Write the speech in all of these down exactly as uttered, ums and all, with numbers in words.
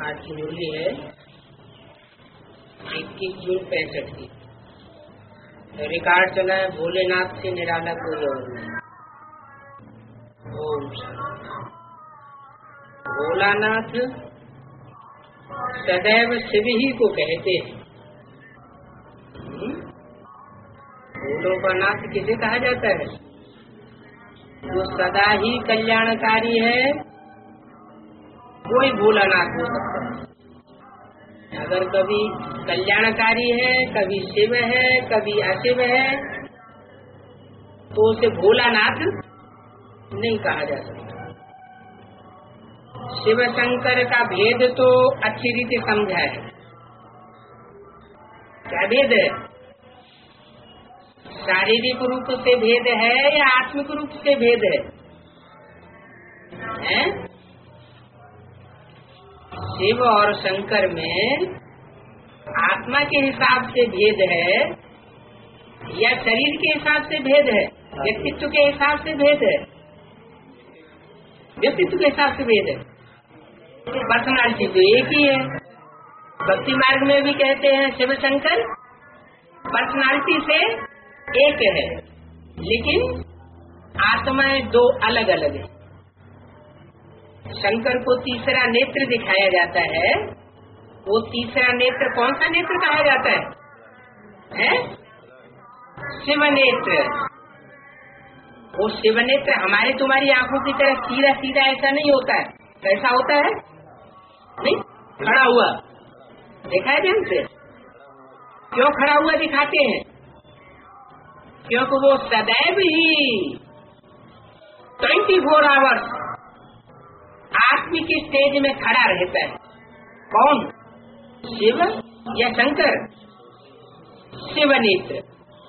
आज की मुरली है इक्कीस जून पैंसठ की। तो रिकॉर्ड चला है भोलेनाथ से निराला कोई और नहीं। ओम भोलानाथ सदैव शिव ही को कहते हैं। भोलों का नाथ किसे कहा जाता है? जो सदा ही कल्याणकारी है, कोई भोलानाथ हो सकता है। अगर कभी कल्याणकारी है, कभी शिव है, कभी अशिव है, तो उसे भोलानाथ नहीं कहा जा सकता। शिव शंकर का भेद तो अच्छी रीति समझा है। क्या भेद है? शारीरिक रूप से भेद है या आत्मिक रूप से भेद है? हैं? शिव और शंकर में आत्मा के हिसाब से भेद है या शरीर के हिसाब से भेद है? व्यक्तित्व के हिसाब से भेद है। व्यक्तित्व के हिसाब से भेद है। पर्सनालिटी तो एक ही है। भक्ति मार्ग में भी कहते हैं शिव शंकर पर्सनालिटी से एक है, लेकिन आत्माएं दो अलग अलग है। शंकर को तीसरा नेत्र दिखाया जाता है। वो तीसरा नेत्र कौन सा नेत्र कहा जाता है? हैं? शिव नेत्र। वो शिव नेत्र हमारे तुम्हारी आंखों की तरह सीधा सीधा ऐसा नहीं होता है। कैसा होता है? नहीं, खड़ा हुआ देखा है ध्यान से। क्यों खड़ा हुआ दिखाते हैं? क्योंकि वो सदैव ही ट्वेंटी फोर आवर्स आत्मिक स्टेज में खड़ा रहता है। कौन? शिव या शंकर? शिव नेत्र।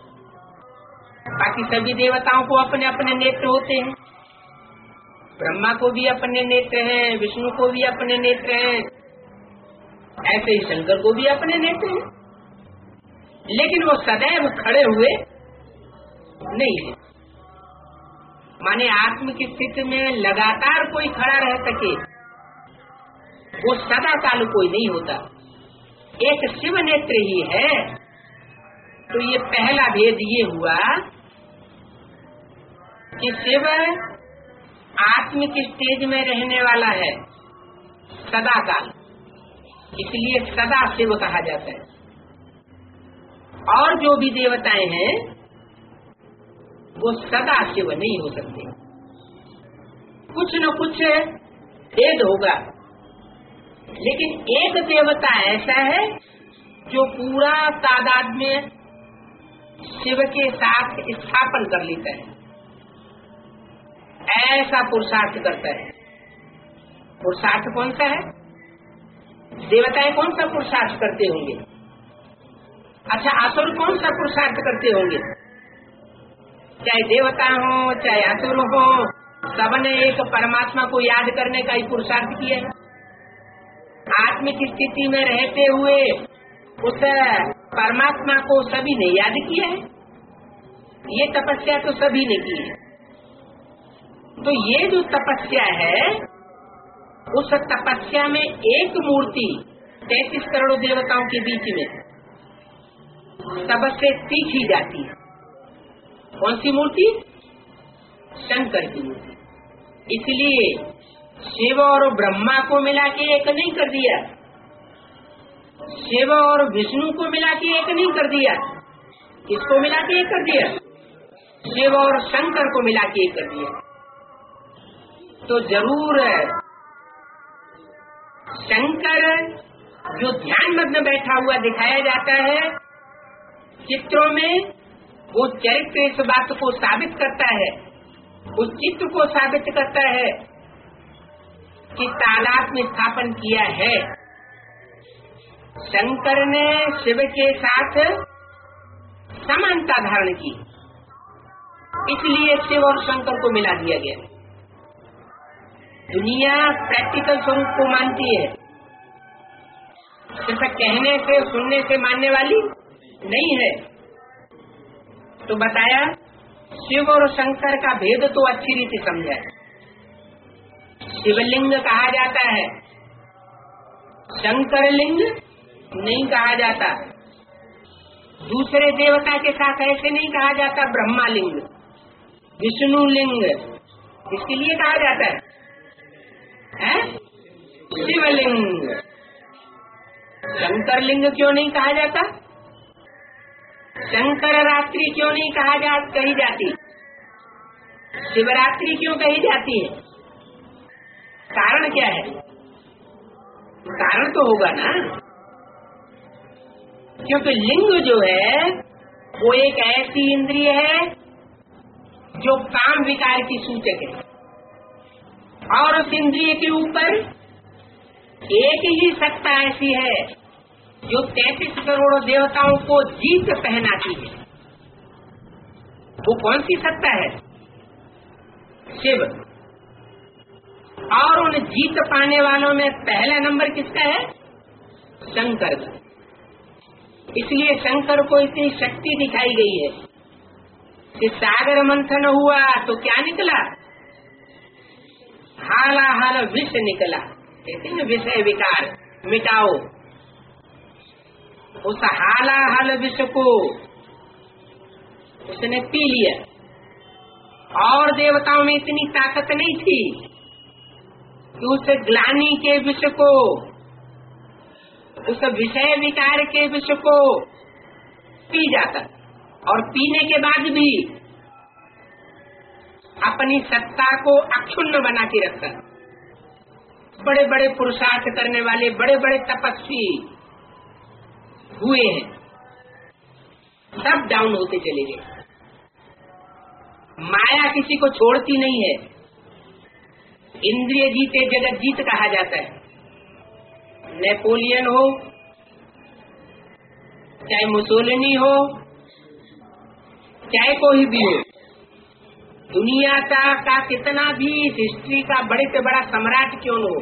बाकी सभी देवताओं को अपने अपने नेत्र होते हैं। ब्रह्मा को भी अपने नेत्र हैं, विष्णु को भी अपने नेत्र हैं, ऐसे ही शंकर को भी अपने नेत्र हैं। लेकिन वो सदैव खड़े हुए नहीं है। माने आत्मिक स्थिति में लगातार कोई खड़ा रह सके, वो सदा काल कोई नहीं होता। एक शिव नेत्र ही है। तो ये पहला भेद ये हुआ कि शिव आत्मिक स्टेज में रहने वाला है सदा काल, इसलिए सदा शिव कहा जाता है। और जो भी देवताएं हैं वो सदा शिव नहीं हो सकते। कुछ न कुछ भेद होगा, लेकिन एक देवता ऐसा है जो पूरा तादाद में शिव के साथ स्थापन कर लेता है। ऐसा पुरुषार्थ करता है। पुरुषार्थ कौन सा है? देवताएं कौन सा पुरुषार्थ करते होंगे? अच्छा, असुर कौन सा पुरुषार्थ करते होंगे? चाहे देवता हो चाहे असुर हो, सबने एक परमात्मा को याद करने का ही पुरुषार्थ किया है। आत्मिक स्थिति में रहते हुए उस परमात्मा को सभी ने याद किया है। ये तपस्या तो सभी ने की है। तो ये जो तपस्या है, उस तपस्या में एक मूर्ति तैतीस करोड़ देवताओं के बीच में सबसे तीखी जाती है। कौन सी मूर्ति? शंकर की मूर्ति। इसलिए शिव और ब्रह्मा को मिला के एक नहीं कर दिया, शिव और विष्णु को मिला के एक नहीं कर दिया। किसको मिला के एक कर दिया? शिव और शंकर को मिला के एक कर दिया। तो जरूर शंकर जो ध्यान मग्न बैठा हुआ दिखाया जाता है चित्रों में, वो चरित्र इस बात को साबित करता है, उस चित्र को साबित करता है कि तादाद में स्थापन किया है। शंकर ने शिव के साथ समानता धारण की, इसलिए शिव और शंकर को मिला दिया गया। दुनिया प्रैक्टिकल स्वरूप को मानती है, सिर्फ कहने से सुनने से मानने वाली नहीं है। तो बताया शिव और शंकर का भेद तो अच्छी रीति समझा है। शिवलिंग कहा जाता है शंकर लिंग नहीं कहा जाता। दूसरे देवता के साथ ऐसे नहीं कहा जाता ब्रह्मा लिंग, विष्णु लिंग, इसके लिए कहा जाता है, है? शिवलिंग। शंकर लिंग क्यों नहीं कहा जाता? शंकर रात्रि क्यों नहीं कहा जा कही जाती? शिवरात्रि क्यों कही जाती है? कारण क्या है? कारण तो होगा ना, क्योंकि लिंग जो है वो एक ऐसी इंद्रिय है जो काम विकार की सूचक है, और उस इंद्रिय के ऊपर एक ही सत्ता ऐसी है जो तैंतीस करोड़ देवताओं को जीत पहनाती है। वो कौन सी सत्ता है? शिव। और उन जीत पाने वालों में पहला नंबर किसका है? शंकर का। इसलिए शंकर को इतनी शक्ति दिखाई गई है कि सागर मंथन हुआ तो क्या निकला? हाला हाल विष निकला। कहते हैं विषय विकार मिटाओ। उस हाला हाल विष को उसने पी लिया, और देवताओं में इतनी ताकत नहीं थी कि उस ग्लानि के विष को, उस विषय विकार के विष को पी जाता, और पीने के बाद भी अपनी सत्ता को अक्षुण्ण बना के रखता। बड़े बड़े पुरुषार्थ करने वाले बड़े बड़े तपस्वी हुए हैं, सब डाउन होते चले गए। माया किसी को छोड़ती नहीं है। इंद्रिय जीते जगत जीत कहा जाता है। नेपोलियन हो, चाहे मुसोलिनी हो, चाहे कोई भी हो, दुनिया का, का कितना भी हिस्ट्री का बड़े से बड़ा सम्राट क्यों न हो,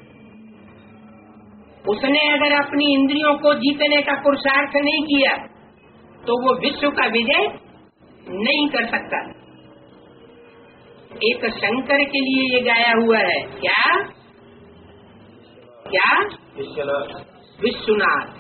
उसने अगर अपनी इंद्रियों को जीतने का पुरुषार्थ नहीं किया तो वो विश्व का विजय नहीं कर सकता। एक शंकर के लिए ये गाया हुआ है, क्या क्या विश्वनाथ,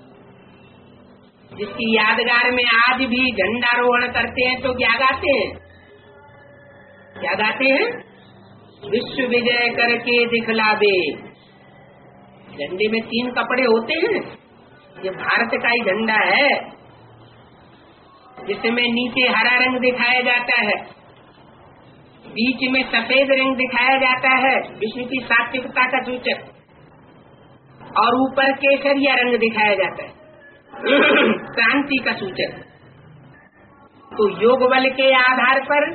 जिसकी यादगार में आज भी झंडारोहण करते हैं तो क्या गाते हैं? क्या गाते हैं? विश्व विजय करके दिखलावे। झंडे में तीन कपड़े होते हैं। ये भारत का ही झंडा है, जिसमें नीचे हरा रंग दिखाया जाता है, बीच में सफेद रंग दिखाया जाता है विष्णु की सात्विकता का सूचक, और ऊपर केसरिया रंग दिखाया जाता है क्रांति का सूचक। तो योग बल के आधार पर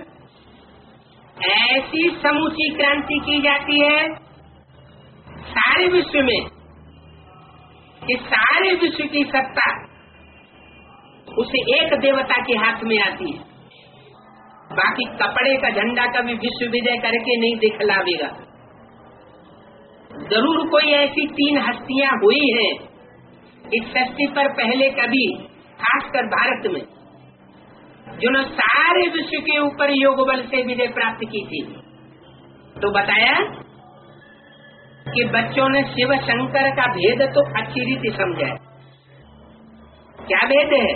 ऐसी समूची क्रांति की जाती है सारे विश्व में कि सारे विश्व की सत्ता उसे एक देवता के हाथ में आती है। बाकी कपड़े का झंडा कभी विश्व विजय करके नहीं दिखलावेगा। जरूर कोई ऐसी तीन हस्तियां हुई हैं इस सृष्टि पर पहले कभी, खासकर भारत में, जिन्होंने सारे विश्व के ऊपर योग बल से विजय प्राप्त की थी। तो बताया कि बच्चों ने शिव शंकर का भेद तो अच्छी रीति समझा है। क्या भेद है?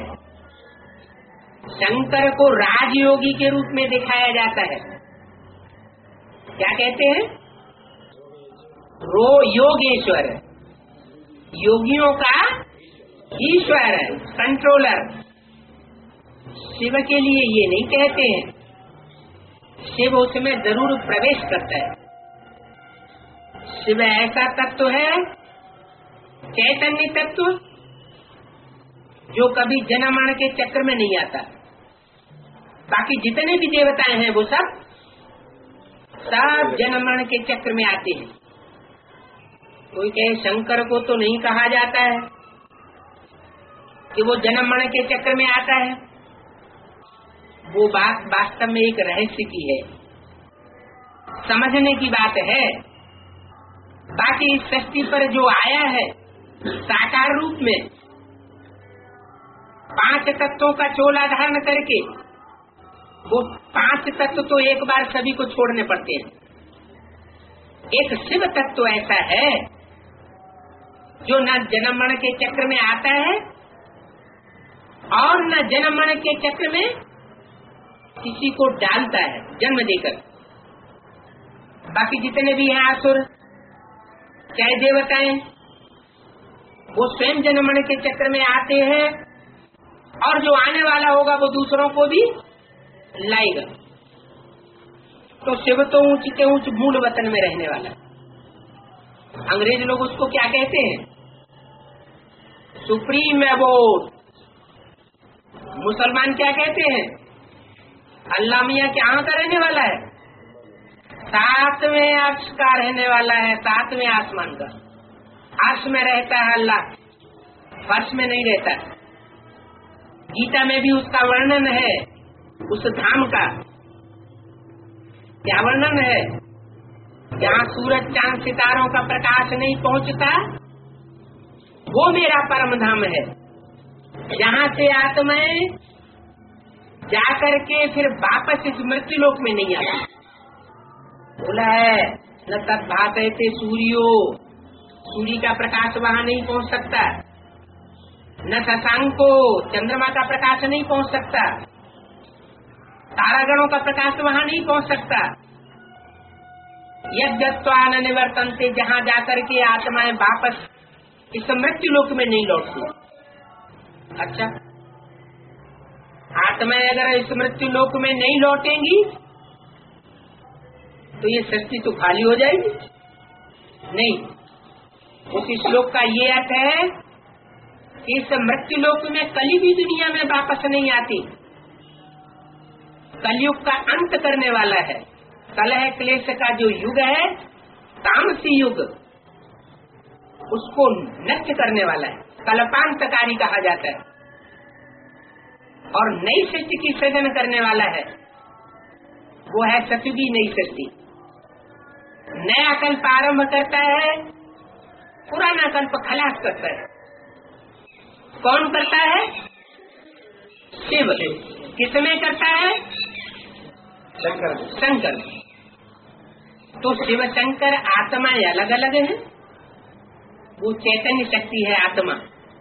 शंकर को राजयोगी के रूप में दिखाया जाता है। क्या कहते हैं? रो योगेश्वर, योगियों का ईश्वर, कंट्रोलर। शिव के लिए ये नहीं कहते हैं। शिव उसमें जरूर प्रवेश करता है। शिव ऐसा तत्व है, चैतन्य तत्व, जो कभी जन्म मरण के चक्र में नहीं आता। बाकी जितने भी देवताएं हैं वो सब सब जन्म मरण के चक्र में आते हैं। कोई कहे शंकर को तो नहीं कहा जाता है कि वो जन्म मरण के चक्र में आता है। वो बात वास्तव में एक रहस्य की है, समझने की बात है। बाकी इस सृष्टि पर जो आया है साकार रूप में, पांच तत्वों का चोला धारण करके, वो पांच तत्व तो एक बार सभी को छोड़ने पड़ते हैं। एक शिव तत्व ऐसा है जो न जन्म मरण के चक्र में आता है और न जन्म मरण के चक्र में किसी को डालता है जन्म देकर। बाकी जितने भी हैं आसुर चाहे देवताएं, वो स्वयं जन्म मरण के चक्र में आते हैं और जो आने वाला होगा वो दूसरों को भी लाएगा। तो शिव तो ऊंच के ऊंच मूल वतन में रहने वाला। अंग्रेज लोग उसको क्या कहते हैं? Supreme abode. मुसलमान क्या कहते हैं? अल्लाह मियाँ कहाँ का रहने वाला है? सातवें अर्श का रहने वाला है, सातवें आसमान का। अर्श में रहता है अल्लाह, फर्श में नहीं रहता। गीता में भी उसका वर्णन है, उस धाम का। क्या वर्णन है? जहाँ सूरज चांद सितारों का प्रकाश नहीं पहुँचता, वो मेरा परम धाम है। जहाँ से आत्माएं जाकर के फिर वापस इस मृत्यु लोक में नहीं आती। बोला है न तद्भासयते सूर्यो, सूर्य का प्रकाश वहाँ नहीं पहुँच सकता। न शशांको, चंद्रमा का प्रकाश नहीं पहुँच सकता। तारागणों का प्रकाश वहाँ नहीं पहुँच सकता। यद्यत्वा न निवर्तन्ते, जहाँ जाकर के आत्माएं वापस इस मृत्यु लोक में नहीं लौटती। अच्छा, आत्माएं अगर इस मृत्यु लोक में नहीं लौटेंगी तो ये सृष्टि तो खाली हो जाएगी। नहीं, उस श्लोक का ये अर्थ है कि इस मृत्यु लोक में कली भी दुनिया में वापस नहीं आती। कलयुग का अंत करने वाला है। कलह क्लेश का जो युग है, तामसी युग, उसको नष्ट करने वाला है। कल्पांतकारी कहा जाता है। और नई सृष्टि की सृजन करने वाला है, वो है सतयुगी नई सृष्टि। नया कल्प आरंभ करता है, पुराना कल्प खलास करता है। कौन करता है? शिव। किसमें करता है? शंकर। शंकर। तो शिव शंकर आत्माएं अलग अलग हैं। वो चैतन्य शक्ति है आत्मा।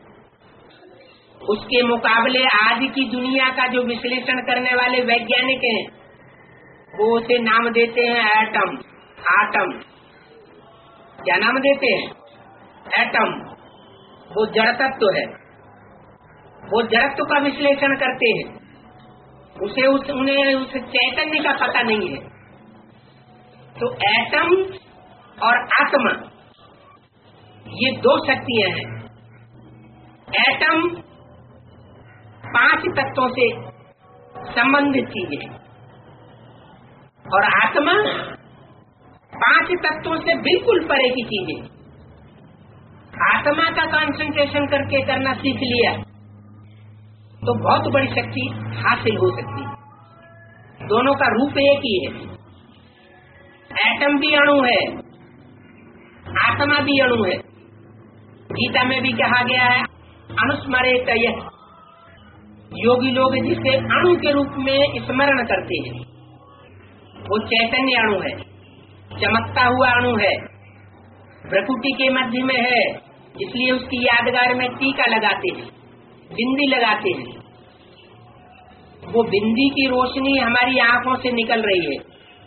उसके मुकाबले आज की दुनिया का जो विश्लेषण करने वाले वैज्ञानिक हैं, वो उसे नाम देते हैं एटम, आटम। क्या नाम देते हैं? एटम। वो जड़ तत्व है। वो जड़त्व का विश्लेषण करते हैं। उसे उस उन्हें उस चैतन्य का पता नहीं है। तो एटम और आत्मा, ये दो शक्तियां हैं। एटम पांच तत्वों से संबंधित चीजें और आत्मा पांच तत्वों से बिल्कुल परे की चीजें। आत्मा का कंसंट्रेशन करके करना सीख लिया तो बहुत बड़ी शक्ति हासिल हो सकती है। दोनों का रूप एक ही है। एटम भी अणु है, आत्मा भी अणु है। गीता में भी कहा गया है अनुस्मरेत यः। योगी लोग जिसे अणु के रूप में स्मरण करते हैं, वो चैतन्य अणु है, चमकता हुआ अणु है, प्रकृति के मध्य में है। इसलिए उसकी यादगार में टीका लगाते हैं, बिंदी लगाते हैं। वो बिंदी की रोशनी हमारी आंखों से निकल रही है।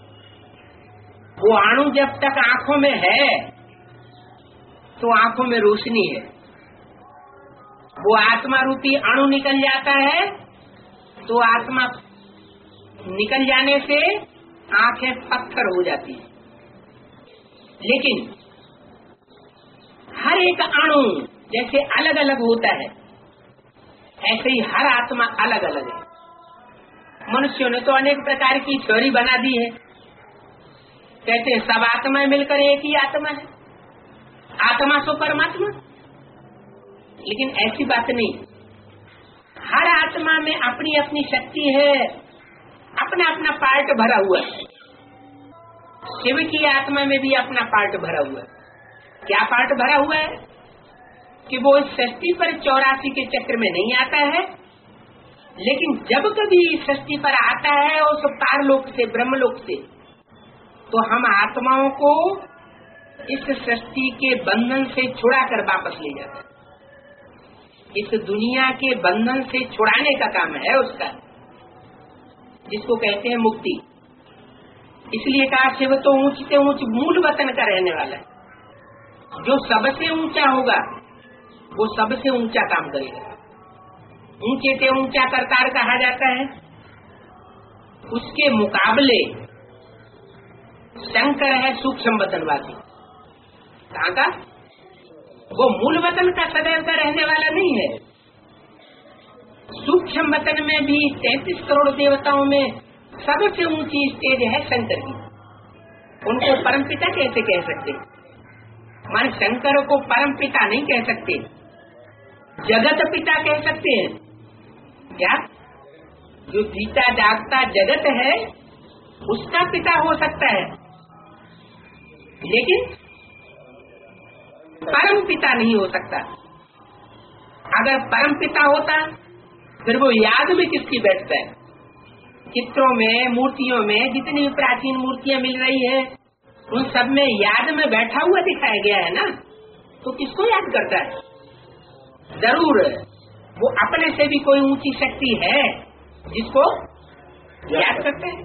वो अणु जब तक आंखों में है तो आंखों में रोशनी है। वो आत्मा रूपी अणु निकल जाता है तो आत्मा निकल जाने से आंखें पत्थर हो जाती है। लेकिन हर एक अणु जैसे अलग अलग होता है, ऐसे ही हर आत्मा अलग अलग है। मनुष्यों ने तो अनेक प्रकार की थ्योरी बना दी है। कहते हैं सब आत्माएं मिलकर एक ही आत्मा है, आत्मा सो परमात्मा। लेकिन ऐसी बात नहीं। हर आत्मा में अपनी अपनी शक्ति है, अपना अपना पार्ट भरा हुआ है। शिव की आत्मा में भी अपना पार्ट भरा हुआ है। क्या पार्ट भरा हुआ है? कि वो इस सृष्टि पर चौरासी के चक्र में नहीं आता है, लेकिन जब कभी इस सृष्टि पर आता है उस पारलोक से, ब्रह्मलोक से, तो हम आत्माओं को इस सृष्टि के बंधन से छुड़ाकर वापस ले जाता है। इस दुनिया के बंधन से छुड़ाने का काम है उसका, जिसको कहते हैं मुक्ति। इसलिए कहा शिव तो ऊंच से ऊंच मूल वतन का रहने वाला है। जो सबसे ऊंचा होगा वो सबसे ऊंचा काम करेगा। ऊंचे से ऊंचा करतार कहा जाता है। उसके मुकाबले शंकर है सूक्ष्म वतनवासी। कहाँ का? वो मूल वतन का सदैव का रहने वाला नहीं है। सूक्ष्म वतन में भी तैतीस करोड़ देवताओं में सबसे ऊंची स्टेज है शंकर की। उनको परमपिता कैसे कह सकते? मान शंकर को परमपिता नहीं कह सकते, जगत पिता कह सकते हैं। क्या? जो जीता जागता जगत है उसका पिता हो सकता है, लेकिन परम पिता नहीं हो सकता। अगर परम पिता होता फिर वो याद में किसकी बैठता है? चित्रों में, मूर्तियों में, जितनी भी प्राचीन मूर्तियां मिल रही है उन सब में याद में बैठा हुआ दिखाया गया है ना, तो किसको याद करता है? जरूर वो अपने से भी कोई ऊंची शक्ति है जिसको याद करते हैं।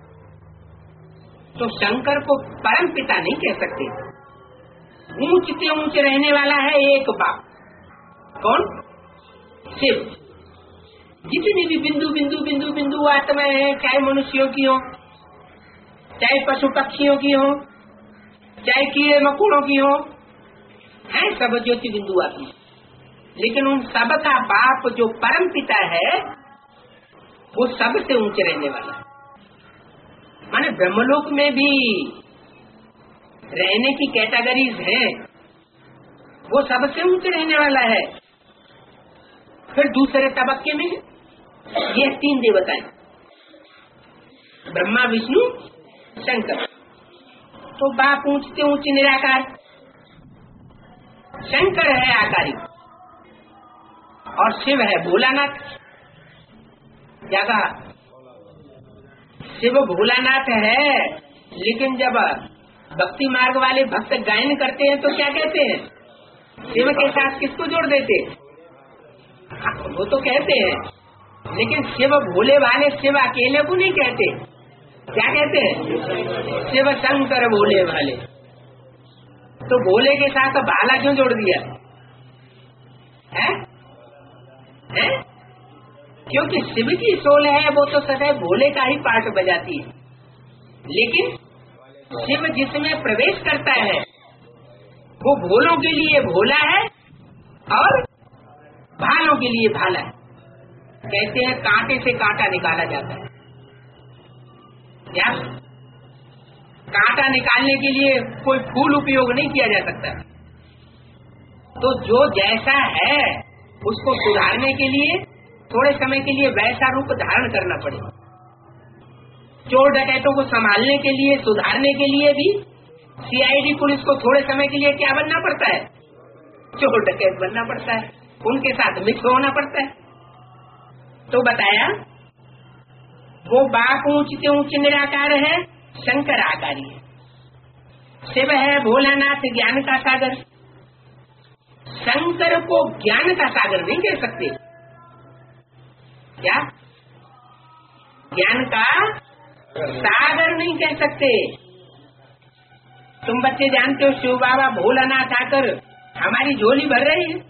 तो शंकर को परम पिता नहीं कह सकते। ऊंच से ऊंच रहने वाला है एक बाप। कौन? शिव। जितनी भी बिंदु बिंदु बिंदु बिंदु आत्माएं हैं, चाहे मनुष्यों की हो, चाहे पशु पक्षियों की हो, चाहे कीड़े मकोड़ों की हो, है सब ज्योति बिंदु आती। लेकिन उन सब का बाप जो परम पिता है वो सबसे ऊंचे रहने वाला है। माने ब्रह्मलोक में भी रहने की कैटेगरीज हैं, वो सबसे ऊंचे रहने वाला है। फिर दूसरे तबक्के में ये तीन देवताएं, ब्रह्मा विष्णु शंकर। तो बाप ऊंचते ऊंचे निराकार, शंकर है आकारी और शिव है भोलानाथ। क्या कहा? शिव भोलानाथ है, लेकिन जब भक्ति मार्ग वाले भक्त गायन करते हैं तो क्या कहते हैं? शिव के साथ किसको जोड़ देते? वो तो कहते हैं, लेकिन शिव भोले वाले शिव अकेले को नहीं कहते। क्या कहते हैं? शिव शंकर भोले वाले। तो भोले के साथ भाला क्यों जोड़ दिया है? है? क्योंकि शिव की सोल है वो तो सदैव भोले का ही पार्ट बजाती है, लेकिन शिव जिसमें प्रवेश करता है वो भोलों के लिए भोला है और भालों के लिए भाला है। कहते हैं कांटे से कांटा निकाला जाता है। क्या? कांटा निकालने के लिए कोई फूल उपयोग नहीं किया जा सकता। तो जो जैसा है उसको सुधारने के लिए थोड़े समय के लिए वैसा रूप धारण करना पड़ेगा। चोर डकैतों को संभालने के लिए, सुधारने के लिए भी सीआईडी पुलिस को थोड़े समय के लिए क्या बनना पड़ता है? चोर डकैत बनना पड़ता है, उनके साथ मिक्स होना पड़ता है। तो बताया वो बाप ऊंच से ऊंच निराकार है, शंकर आकारी है। शिव है भोलानाथ ज्ञान का सागर। शंकर को ज्ञान का सागर नहीं कह सकते। क्या? ज्ञान का सागर नहीं कह सकते। तुम बच्चे जानते हो शिव बाबा भोलानाथ आकर हमारी झोली भर रही है,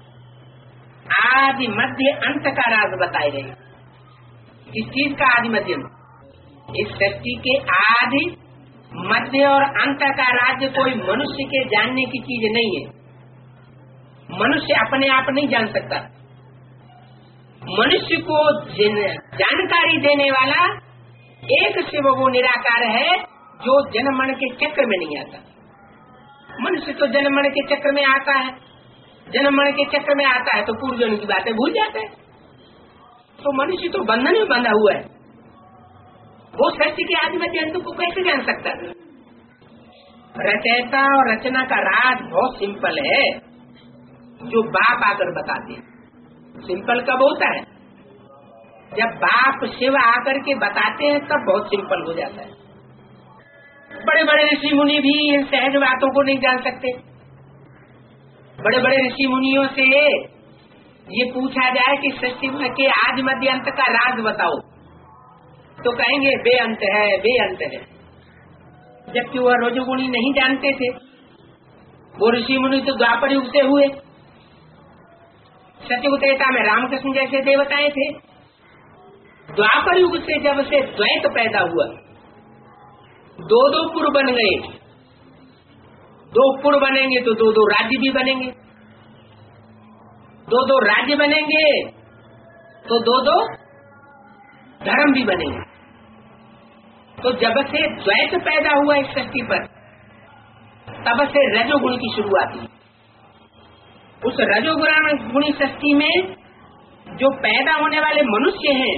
आदि मध्य अंत का राज बताए रहे। किस चीज का आदि मध्य? इस सृष्टि के आदि मध्य और अंत का राज्य कोई मनुष्य के जानने की चीज नहीं है। मनुष्य अपने आप नहीं जान सकता। मनुष्य को जानकारी देने वाला एक शिव वो निराकार है जो जनमण के चक्र में नहीं आता। मनुष्य तो जनमण के चक्र में आता है, जनमण के चक्र में आता है तो पूर्वजों की बातें भूल जाता है। तो मनुष्य तो बंधन में बंधा हुआ है, वो सत्य के आदि मध्य अंत को कैसे जान सकता है? रचयिता और रचना का राज बहुत सिंपल है, जो बाप आकर बताते हैं। सिंपल कब होता है? जब बाप शिव आकर के बताते हैं तब बहुत सिंपल हो जाता है। बड़े बड़े ऋषि मुनि भी इन सहज बातों को नहीं जान सकते। बड़े बड़े ऋषि मुनियों से ये पूछा जाए कि सृष्टि के आदि मध्य अंत का राज बताओ, तो कहेंगे बेअंत है बेअंत है, जबकि वह रजोगुणी नहीं जानते थे। वो ऋषि मुनि तो द्वापर युग से हुए, सतयुग त्रेता में रामकृष्ण जैसे देवताएं थे। द्वापर युग से जब से द्वैत पैदा हुआ, दो दो पुर बन गए, दो पुर बनेंगे तो दो दो राज्य भी बनेंगे, दो दो राज्य बनेंगे तो दो दो धर्म भी बनेंगे। तो जब से द्वैत पैदा हुआ इस सृष्टि पर, तब से रजोगुण की शुरुआत हुई। उस रजोगुणी सृष्टि में जो पैदा होने वाले मनुष्य हैं,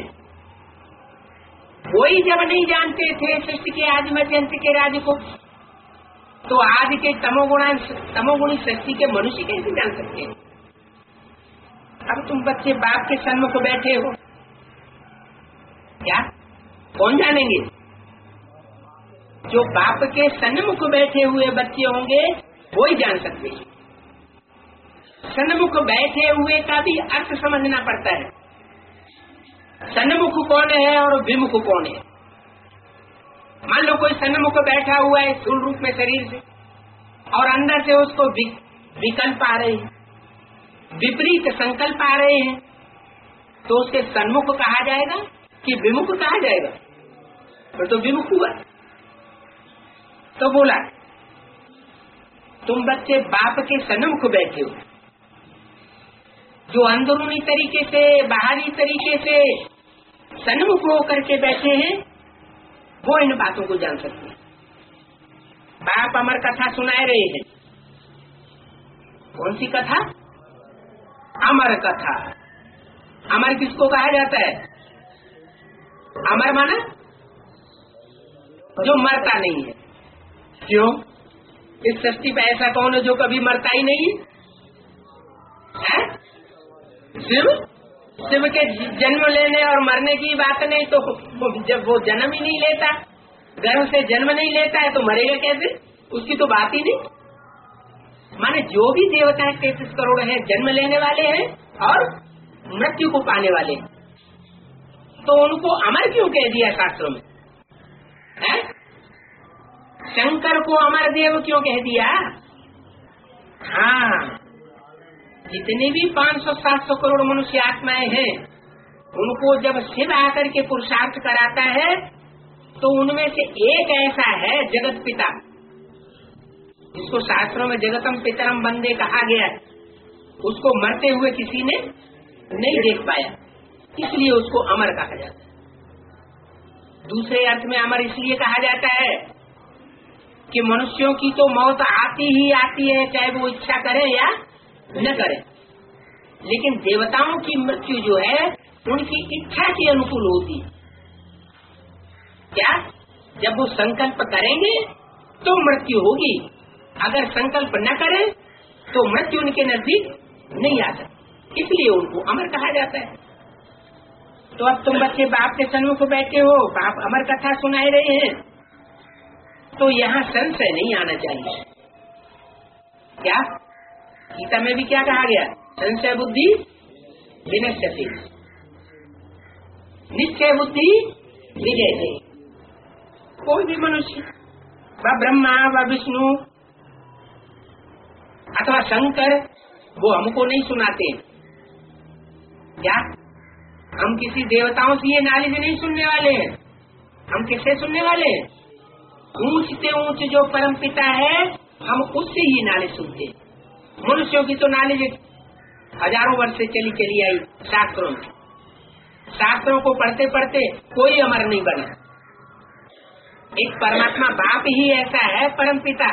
वही जब नहीं जानते थे सृष्टि के आदि मध्य अंत के राज्य को, तो आज के तमोगुणा तमोगुणी सृष्टि के मनुष्य कैसे जान सकते हैं? अब तुम बच्चे बाप के सन्मुख बैठे हो, क्या कौन जानेंगे? जो बाप के सन्मुख बैठे हुए बच्चे होंगे वो ही जान सकते हैं। सन्मुख बैठे हुए का भी अर्थ समझना पड़ता है। सन्मुख कौन है और विमुख कौन है? मान लो कोई सन्मुख बैठा हुआ है स्थूल रूप में शरीर से, और अंदर से उसको विकल्प आ रहे हैं, विपरीत संकल्प आ रहे हैं, तो उसके सन्मुख कहा जाएगा कि विमुख कहा जाएगा? फिर तो विमुख हुआ। तो बोला तुम बच्चे बाप के सन्मुख बैठे हो, जो अंदरूनी तरीके से बाहरी तरीके से सन्मुख होकर के बैठे हैं, वो इन बातों को जान सकते हैं। बाप अमर कथा सुनाए रहे हैं। कौन सी कथा? अमर कथा। अमर किसको कहा जाता है? अमर माना जो मरता नहीं है। क्यों? इस सृष्टि पे ऐसा कौन है जो कभी मरता ही नहीं है? शिव शिव के जन्म लेने और मरने की बात नहीं, तो जब वो जन्म ही नहीं लेता, गर्भ से जन्म नहीं लेता है, तो मरेगा कैसे? उसकी तो बात ही नहीं। माने जो भी देवता तैतीस करोड़ है, जन्म लेने वाले हैं और मृत्यु को पाने वाले हैं, तो उनको अमर क्यों कह दिया शास्त्रों में? है? शंकर को अमर देव क्यों कह दिया? हाँ, जितने भी पाँच सौ सात सौ करोड़ मनुष्य आत्माएं हैं, उनको जब शिव आकर के पुरुषार्थ कराता है, तो उनमें से एक ऐसा है जगत पिता, जिसको शास्त्रों में जगतम पितरम वंदे कहा गया है। उसको मरते हुए किसी ने नहीं देख पाया, इसलिए उसको अमर कहा जाता है। दूसरे अर्थ में अमर इसलिए कहा जाता है कि मनुष्यों की तो मौत आती ही आती है, चाहे वो इच्छा करे या न करे, लेकिन देवताओं की मृत्यु जो है उनकी इच्छा के अनुकूल होती है। क्या? जब वो संकल्प करेंगे तो मृत्यु होगी, अगर संकल्प न करें तो मृत्यु उनके नजदीक नहीं आ सकती, इसलिए उनको अमर कहा जाता है। तो अब तुम बच्चे बाप के सन्मुख बैठे हो, बाप अमर कथा सुनाए रहे हैं, तो यहाँ संशय नहीं आना चाहिए। क्या? गीता में भी क्या कहा गया? संशय बुद्धि विनश्यति, निश्चय बुद्धि विजयते। कोई भी मनुष्य, व ब्रह्मा व विष्णु अथवा शंकर, वो हमको नहीं सुनाते। क्या? हम किसी देवताओं से ये नॉलेज नहीं सुनने वाले हैं। हम किससे सुनने वाले हैं? ऊंच से ऊंच जो परम पिता है, हम उससे ही नॉलेज सुनते हैं। मनुष्यों की तो नॉलेज हजारों वर्ष से चली चली आई शास्त्रों में। शास्त्रों को पढ़ते पढ़ते कोई अमर नहीं बना। एक परमात्मा बाप ही ऐसा है, परम पिता,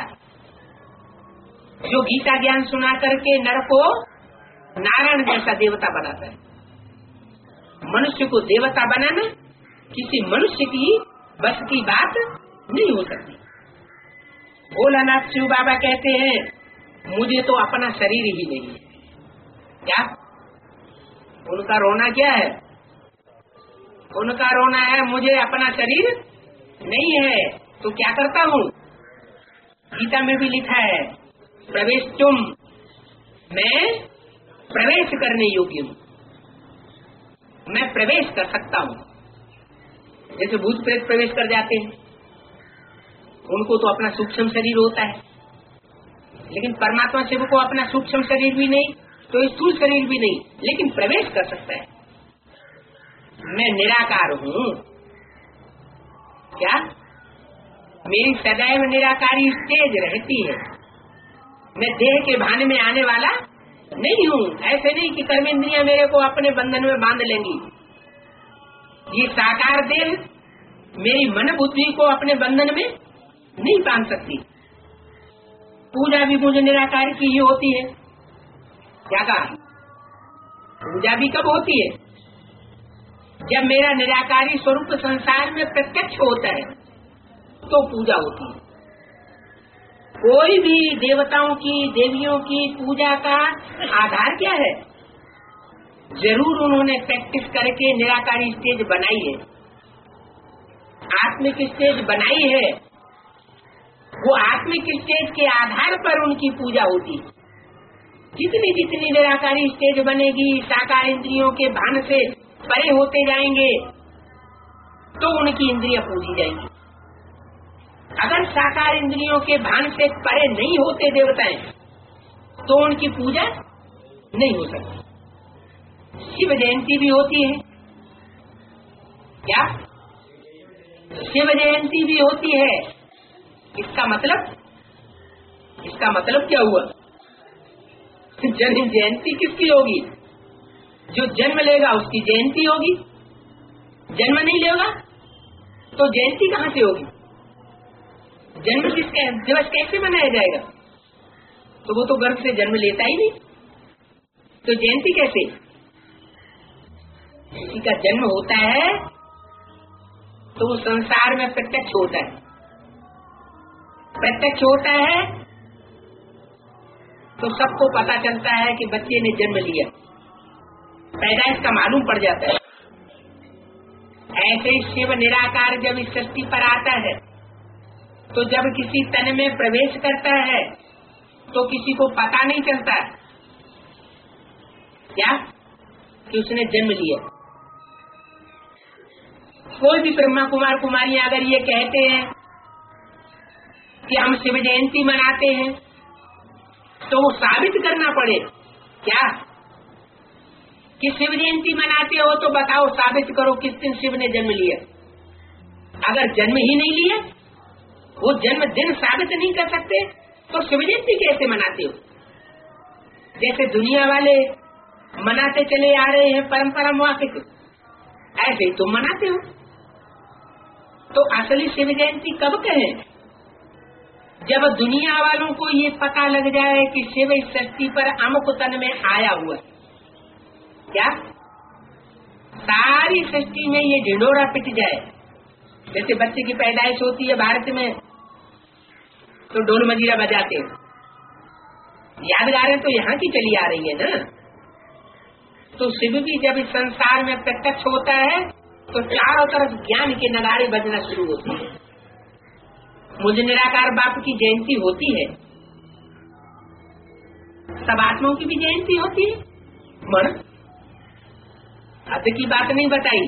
जो गीता ज्ञान सुना करके नर को नारायण जैसा देवता बनाता है। मनुष्य को देवता बनाना किसी मनुष्य की बस की बात नहीं हो सकती। भोलानाथ शिव बाबा कहते हैं, मुझे तो अपना शरीर ही नहीं है। क्या? उनका रोना क्या है? उनका रोना है मुझे अपना शरीर नहीं है, तो क्या करता हूँ? गीता में भी लिखा है प्रवेश तुम, मैं प्रवेश करने योग्य हूँ, मैं प्रवेश कर सकता हूँ। जैसे भूत प्रेत प्रवेश कर जाते हैं, उनको तो अपना सूक्ष्म शरीर होता है, लेकिन परमात्मा शिव को अपना सूक्ष्म शरीर भी नहीं तो स्थूल शरीर भी नहीं, लेकिन प्रवेश कर सकता है। मैं निराकार हूँ, क्या मेरी सदैव निराकारी स्टेज रहती है, मैं देह के भान में आने वाला नहीं हूँ। ऐसे नहीं कि कर्मेंद्रियां मेरे को अपने बंधन में बांध लेंगी। ये साकार देह मेरी मन बुद्धि को अपने बंधन में नहीं बांध सकती। पूजा भी मुझे निराकार की ही होती है। क्या कहा? पूजा भी कब होती है? जब मेरा निराकारी स्वरूप संसार में प्रत्यक्ष होता है तो पूजा होती है। कोई भी देवताओं की देवियों की पूजा का आधार क्या है? जरूर उन्होंने प्रैक्टिस करके निराकारी स्टेज बनाई है, आत्मिक स्टेज बनाई है। वो आत्मिक स्टेज के आधार पर उनकी पूजा होती है। जितनी जितनी निराकारी स्टेज बनेगी, साकार इंद्रियों के भान से परे होते जाएंगे तो उनकी इंद्रियां पूजी जाएंगी। अगर साकार इंद्रियों के भान से परे नहीं होते देवताएं तो उनकी पूजा नहीं हो सकती। शिव जयंती भी होती है। क्या? शिव जयंती भी होती है। इसका मतलब इसका मतलब क्या हुआ? जन्म जयंती किसकी होगी? जो जन्म लेगा उसकी जयंती होगी। जन्म नहीं लेगा तो जयंती कहाँ से होगी? जन्म किसका दिवस कैसे मनाया जाएगा? तो वो तो गर्भ से जन्म लेता ही नहीं, तो जयंती कैसे? किसी का जन्म होता है तो वो संसार में प्रत्यक्ष होता है। प्रत्यक्ष होता है तो सबको पता चलता है कि बच्चे ने जन्म लिया, पैदाइश का मालूम पड़ जाता है। ऐसे ही शिव निराकार जब इस सृष्टि पर आता है तो जब किसी तन में प्रवेश करता है तो किसी को पता नहीं चलता क्या कि उसने जन्म लिया। कोई भी ब्रह्मा कुमार कुमारियां अगर ये कहते हैं कि हम शिव जयंती मनाते हैं तो वो साबित करना पड़े क्या कि शिव जयंती मनाते हो, तो बताओ, साबित करो किस दिन शिव ने जन्म लिया। अगर जन्म ही नहीं लिया, वो जन्म दिन साबित नहीं कर सकते तो शिव जयंती कैसे मनाते हो? जैसे दुनिया वाले मनाते चले आ रहे हैं परंपरा मुआफिक, ऐसे ही तुम मनाते हो। तो असली शिव जयंती कब कहें? जब दुनिया वालों को ये पता लग जाए कि शिव इस सृष्टि पर अमुक तन में आया हुआ है। क्या? सारी सृष्टि में ये ढिंडोरा पिट जाए। जैसे बच्चे की पैदाइश होती है भारत में तो ढोल मजीरा बजाते हैं, यादगारें तो यहाँ की चली आ रही है ना। तो शिव भी जब इस संसार में प्रत्यक्ष होता है तो चारों तरफ ज्ञान के नगाड़े बजना शुरू होते हैं। मुझे निराकार बाप की जयंती होती है, सब आत्माओं की भी जयंती होती है। मर हद की बात नहीं बताई।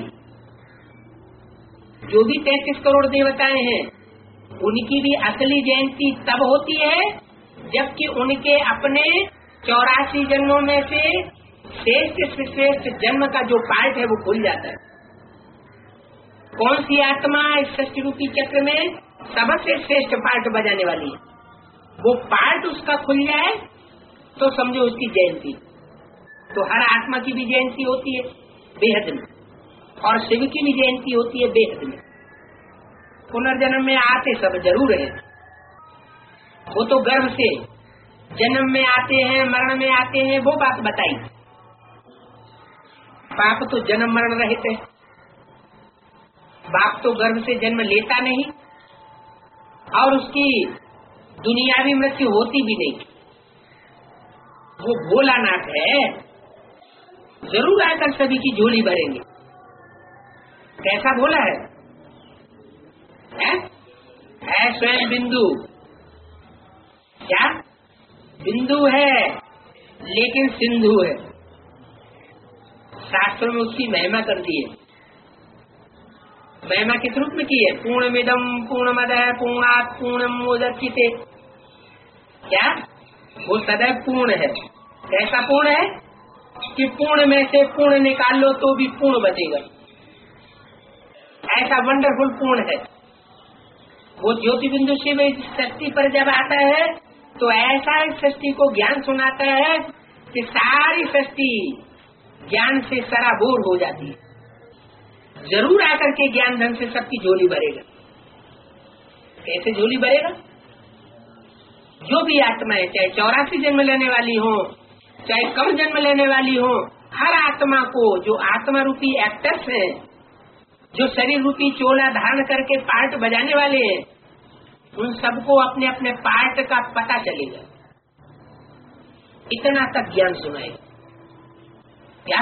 जो भी तैतीस करोड़ देवताएं हैं उनकी भी असली जयंती तब होती है जबकि उनके अपने चौरासी जन्मों में से श्रेष्ठ से श्रेष्ठ जन्म का जो पार्ट है वो खुल जाता है। कौन सी आत्मा इस सृष्टि रूपी चक्र में सबसे श्रेष्ठ पार्ट बजाने वाली है, वो पार्ट उसका खुल जाए तो समझो उसकी जयंती। तो हर आत्मा की भी जयंती होती है बेहद में, और शिव की भी जयंती होती है बेहद में। पुनर्जन्म में आते सब जरूर है, वो तो गर्भ से जन्म में आते हैं, मरण में आते हैं, वो बात बताई। बाप तो जन्म मरण रहित है, बाप तो गर्भ से जन्म लेता नहीं और उसकी दुनियावी मृत्यु होती भी नहीं। वो भोलानाथ है, जरूर आकर सभी की झोली भरेंगे। कैसा भोला है, है? है स्वयं बिंदु, क्या बिंदु है लेकिन सिंधु है। शास्त्रों में उसकी महिमा कर दी है। महिमा किस रूप में की है? पूर्णमिदं पूर्णमदः पूर्णात् पूर्णमुदच्यते। क्या वो सदैव पूर्ण है। कैसा पूर्ण है कि पूर्ण में से पूर्ण निकाल लो तो भी पूर्ण बचेगा। ऐसा वंडरफुल पूर्ण है वो। ज्योति बिंदु शिव इस सृष्टि पर जब आता है तो ऐसा इस सृष्टि को ज्ञान सुनाता है कि सारी सृष्टि ज्ञान से सराबोर हो जाती है। जरूर आकर के ज्ञान धन से सबकी झोली भरेगा। कैसे झोली भरेगा? जो भी आत्माएं, चाहे चौरासी जन्म लेने वाली हो, चाहे कम जन्म लेने वाली हो, हर आत्मा को, जो आत्मा रूपी एक्टर्स हैं, जो शरीर रूपी चोला धारण करके पार्ट बजाने वाले हैं, उन सबको अपने अपने पार्ट का पता चलेगा। इतना तक ज्ञान सुनाएगा। क्या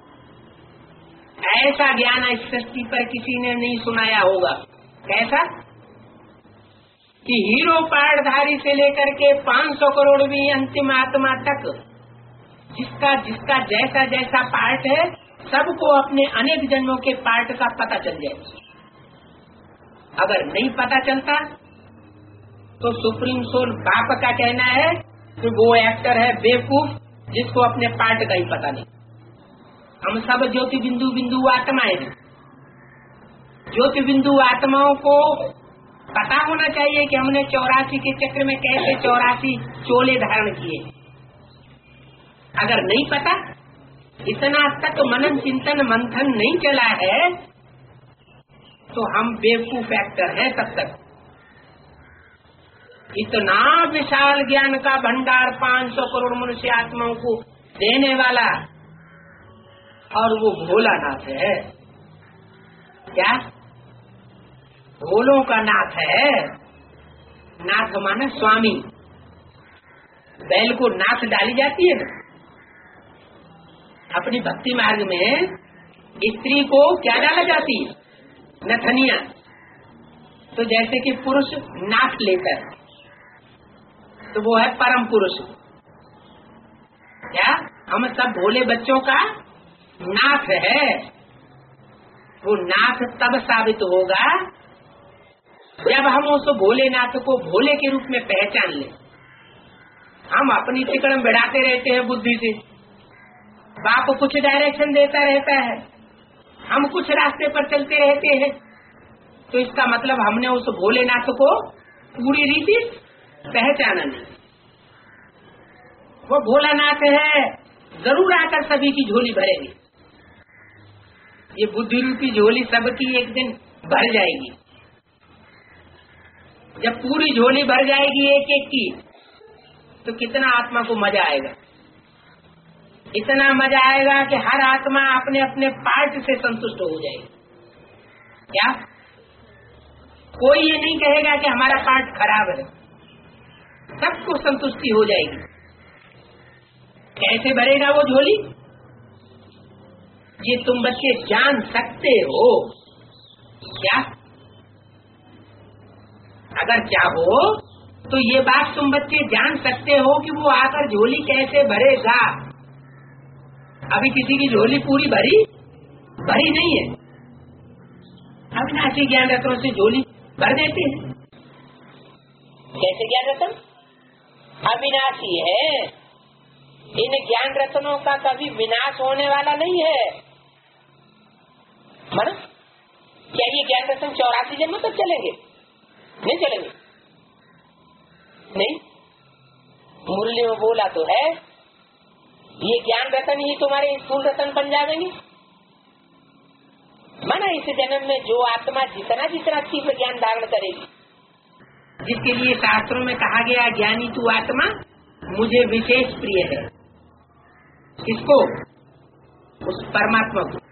ऐसा ज्ञान इस सृष्टि पर किसी ने नहीं सुनाया होगा। कैसा कि हीरो पार्टधारी से लेकर के पाँच सौ करोड़वीं अंतिम आत्मा तक जिसका जिसका जैसा जैसा पार्ट है, सबको अपने अनेक जन्मों के पार्ट का पता चल जाए। अगर नहीं पता चलता तो सुप्रीम सोल बाप का कहना है कि वो एक्टर है बेवकूफ, जिसको अपने पार्ट का ही पता नहीं। हम सब ज्योति बिंदु बिंदु आत्माएं हैं। ज्योति बिंदु आत्माओं को पता होना चाहिए कि हमने चौरासी के चक्र में कैसे चौरासी चोले धारण किए। अगर नहीं पता, इतना तक मनन चिंतन मंथन नहीं चला है, तो हम बेवकूफ एक्टर हैं तब तक। इतना विशाल ज्ञान का भंडार पाँच सौ करोड़ मनुष्य आत्माओं को देने वाला, और वो भोलानाथ है। क्या भोलों का नाथ है? नाथ माने स्वामी। बैल को नाथ डाली जाती है ना। अपनी भक्ति मार्ग में स्त्री को क्या डाला जाती है? नथनिया। तो जैसे कि पुरुष नाथ लेकर, तो वो है परम पुरुष। क्या हम सब भोले बच्चों का नाथ है। वो नाथ तब साबित होगा जब हम उस भोलेनाथ को भोले के रूप में पहचान ले। हम अपनी तिकड़म बढ़ाते रहते हैं बुद्धि से, बाप कुछ डायरेक्शन देता रहता है, हम कुछ रास्ते पर चलते रहते हैं, तो इसका मतलब हमने उस भोलेनाथ को पूरी रीति पहचाना नहीं। वो भोलानाथ है, जरूर आकर सभी की झोली भरेगी। ये बुद्धि रूपी झोली सबकी एक दिन भर जाएगी। जब पूरी झोली भर जाएगी एक एक की, तो कितना आत्मा को मजा आएगा। इतना मजा आएगा कि हर आत्मा अपने अपने पार्ट से संतुष्ट हो जाएगी। क्या कोई ये नहीं कहेगा कि हमारा पार्ट खराब है, सबको संतुष्टि हो जाएगी। कैसे भरेगा वो झोली? ये तुम बच्चे जान सकते हो क्या? अगर चाहो तो ये बात तुम बच्चे जान सकते हो कि वो आकर झोली कैसे भरेगा। अभी किसी की झोली पूरी भरी भरी नहीं है। अविनाशी ज्ञान रत्नों से झोली भर देते हैं। कैसे ज्ञान रत्न अविनाशी है। इन ज्ञान रत्नों का कभी विनाश होने वाला नहीं है। माना क्या ये ज्ञान रत्न चौरासी जन्म तक चलेंगे? नहीं चलेंगे। नहीं, मुरली में बोला तो है, ये ज्ञान रत्न ही तुम्हारे स्थूल रत्न बन जाएंगे। माना इस जन्म में जो आत्मा जितना जितना तीव्र ज्ञान धारण करेगी, जिसके लिए शास्त्रों में कहा गया ज्ञानी तू आत्मा मुझे विशेष प्रिय है। किसको? उस परमात्मा को।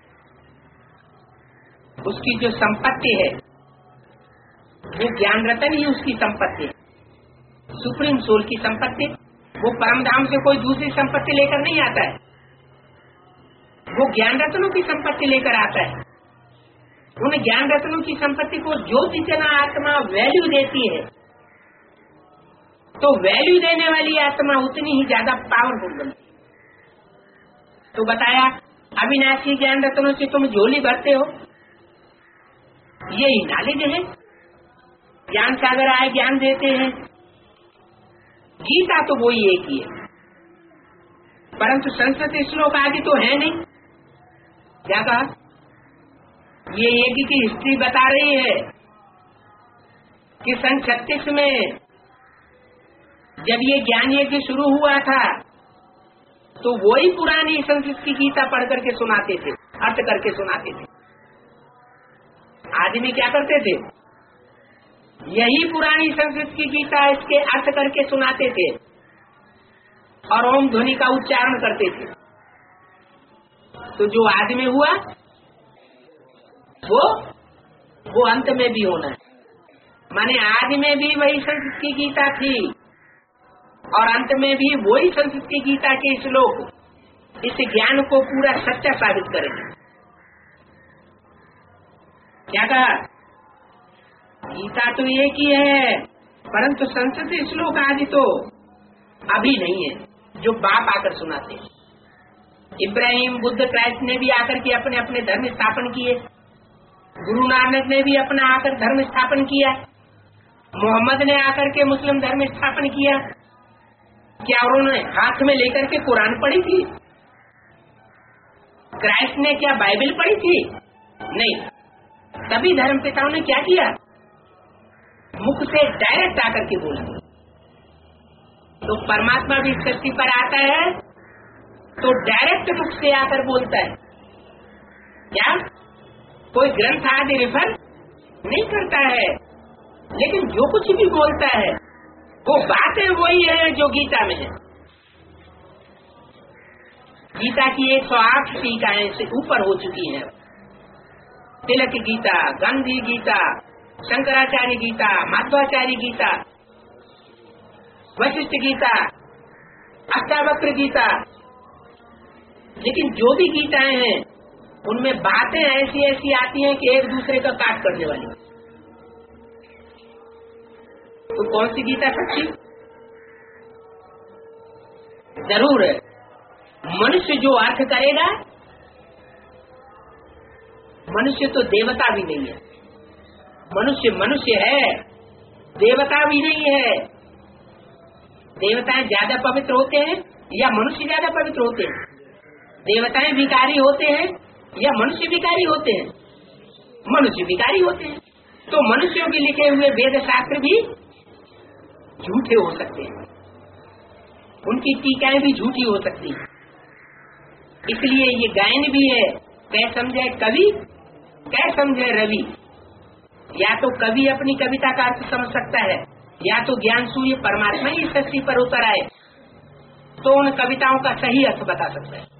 उसकी जो संपत्ति है वो ज्ञान रतन ही उसकी संपत्ति है। सुप्रीम सोल की संपत्ति। वो परम धाम से कोई दूसरी संपत्ति लेकर नहीं आता है, वो ज्ञान रत्नों की संपत्ति लेकर आता है। उन ज्ञान रत्नों की संपत्ति को जो जितना आत्मा वैल्यू देती है, तो वैल्यू देने वाली आत्मा उतनी ही ज्यादा पावरफुल बनती। तो बताया अविनाशी ज्ञान रत्नों से तुम झोली भरते हो, यही नॉलेज है। ज्ञान सागर आए ज्ञान देते हैं। गीता तो वही एक ही है, परंतु संस्कृत श्लोक आदि तो है नहीं। क्या कहा? ये यज्ञ की हिस्ट्री बता रही है कि सन छत्तीस में जब ये ज्ञान यज्ञ शुरू हुआ था तो वही पुरानी संस्कृत की गीता पढ़ करके सुनाते थे, अर्थ करके सुनाते थे। आदमी क्या करते थे? यही पुरानी संस्कृत की गीता इसके अर्थ करके सुनाते थे और ओम ध्वनि का उच्चारण करते थे। तो जो आदमी हुआ वो वो अंत में भी होना है। माने आदि में भी वही संस्कृत की गीता थी और अंत में भी वही संस्कृत की गीता के श्लोक इस ज्ञान को पूरा सच्चा साबित करेंगे। क्या कहा? गीता तो एक ही है, परंतु संस्कृत श्लोक आदि तो अभी नहीं है, जो बाप आकर सुनाते हैं। इब्राहिम, बुद्ध, क्राइस्ट ने भी आकर के अपने अपने धर्म स्थापन किए। गुरु नानक ने भी अपना आकर धर्म स्थापन किया। मोहम्मद ने आकर के मुस्लिम धर्म स्थापन किया। क्या उन्होंने हाथ में लेकर के कुरान पढ़ी थी? क्राइस्ट ने क्या बाइबल पढ़ी थी? नहीं। सभी धर्म पिताओं ने क्या किया? मुख से डायरेक्ट आकर के बोला। तो परमात्मा भी सृष्टि पर आता है तो डायरेक्ट मुख से आकर बोलता है। क्या कोई ग्रंथ आदि रेफर नहीं करता है, लेकिन जो कुछ भी बोलता है वो बातें वही है जो गीता में है। गीता की एक सौ आठ टीकाएं से ऊपर हो चुकी है। तिलक गीता, गांधी गीता, शंकराचार्य गीता, माध्वाचार्य गीता, वशिष्ठ गीता, अष्टावक्र गीता। लेकिन जो भी गीताएं हैं उनमें बातें ऐसी ऐसी आती हैं कि एक दूसरे का काट करने वाली। तो कौन सी गीता सच्ची? जरूर है। मनुष्य जो अर्थ करेगा, मनुष्य तो देवता भी नहीं है। मनुष्य मनुष्य है, देवता भी नहीं है। देवताएं ज्यादा पवित्र होते हैं या मनुष्य ज्यादा पवित्र होते हैं? देवताएं विकारी होते हैं या मनुष्य विकारी होते हैं? मनुष्य विकारी होते हैं। तो मनुष्यों के लिखे हुए वेद शास्त्र भी झूठे हो सकते हैं, उनकी टीकाएं भी झूठी हो सकती हैं। इसलिए ये गायन भी है, कै समझे कवि कै समझे रवि। या तो कवि अपनी कविता का अर्थ समझ सकता है, या तो ज्ञान सूर्य परमात्मा ही सृष्टि पर उतर आए तो उन कविताओं का सही अर्थ बता सकता है।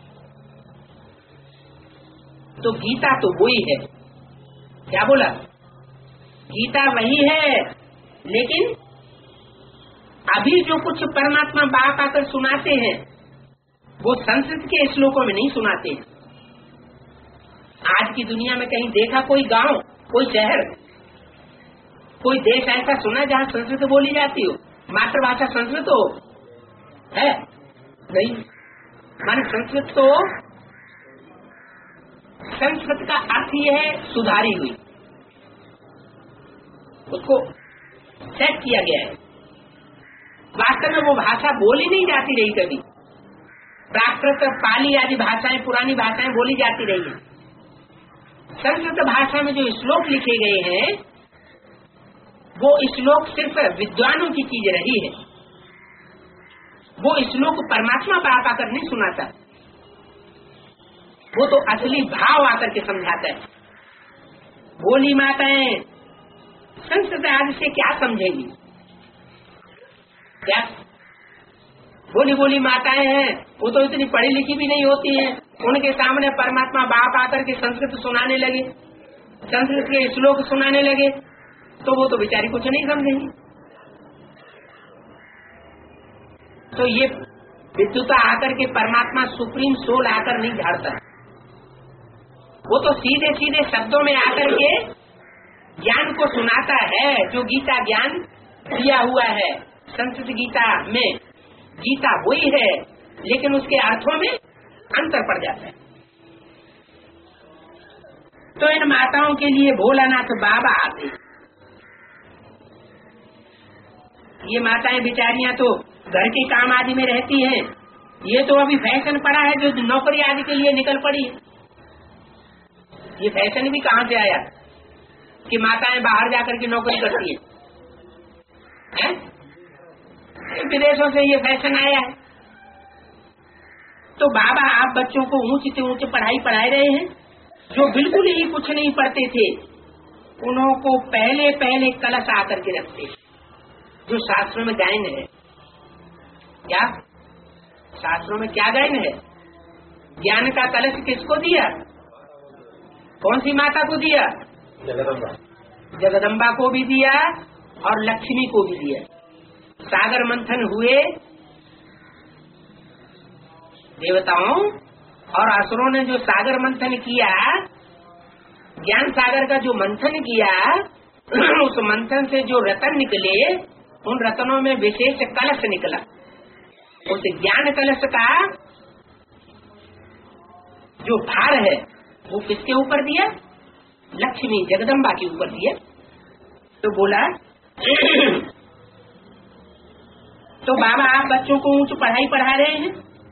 तो गीता तो वही है। क्या बोला? गीता वही है, लेकिन अभी जो कुछ परमात्मा बाप आकर सुनाते हैं वो संस्कृत के श्लोकों में नहीं सुनाते हैं। आज की दुनिया में कहीं देखा कोई गांव, कोई शहर, कोई देश ऐसा सुना जहाँ संस्कृत बोली जाती हो, मातृभाषा संस्कृत हो? है नहीं। माने संस्कृत तो संस्कृत का अर्थ यह है सुधारी हुई, उसको सेट किया गया है। वास्तव में वो भाषा बोली नहीं जाती रही कभी। प्राकृत, पाली आदि भाषाएं, पुरानी भाषाएं बोली जाती रही है। संस्कृत भाषा में जो श्लोक लिखे गए हैं वो श्लोक सिर्फ विद्वानों की चीज रही है। वो श्लोक परमात्मा बाप आकर नहीं सुनाता, वो तो असली भाव आकर के समझाता है। बोली माताएं संस्कृत आदि से क्या समझेंगी? क्या बोली बोली माताएं हैं, वो तो इतनी पढ़ी लिखी भी नहीं होती हैं। उनके सामने परमात्मा बाप आकर के संस्कृत सुनाने लगे, संस्कृत के श्लोक सुनाने लगे, तो वो तो बेचारी कुछ नहीं समझेंगी। तो ये विद्युता आकर के परमात्मा सुप्रीम सोल आकर नहीं झाड़ता, वो तो सीधे सीधे शब्दों में आकर के ज्ञान को सुनाता है, जो गीता ज्ञान दिया हुआ है, संस्कृत गीता में गीता वही है, लेकिन उसके अर्थों में अंतर पड़ जाता है। तो इन माताओं के लिए भोलानाथ बाबा आते। ये माताएं बेचारियां तो घर के काम आदि में रहती हैं, ये तो अभी फैशन पड़ा है जो नौकरी आदि के लिए निकल पड़ी है। ये फैशन भी कहाँ से आया कि माताएं बाहर जाकर के नौकरी करती हैं? है? विदेशों से ये फैशन आया है। तो बाबा आप बच्चों को ऊंची से ऊंची पढ़ाई पढ़ाए रहे हैं। जो बिल्कुल ही कुछ नहीं पढ़ते थे उन्हों को पहले पहले कलश आकर के रखते, जो शास्त्रों में गायन है। क्या शास्त्रों में क्या गायन है? ज्ञान का कलश किसको दिया? कौन सी माता को दिया? जगदम्बा। जगदम्बा को भी दिया और लक्ष्मी को भी दिया। सागर मंथन हुए, देवताओं और असुरों ने जो सागर मंथन किया, ज्ञान सागर का जो मंथन किया, उस मंथन से जो रतन निकले, उन रतनों में विशेष कलश निकला। उस ज्ञान कलश का जो भार है वो किसके ऊपर दिया? लक्ष्मी जगदम्बा के ऊपर दिया। तो बोला तो बाबा आप बच्चों को ऊंच पढ़ाई पढ़ा रहे हैं,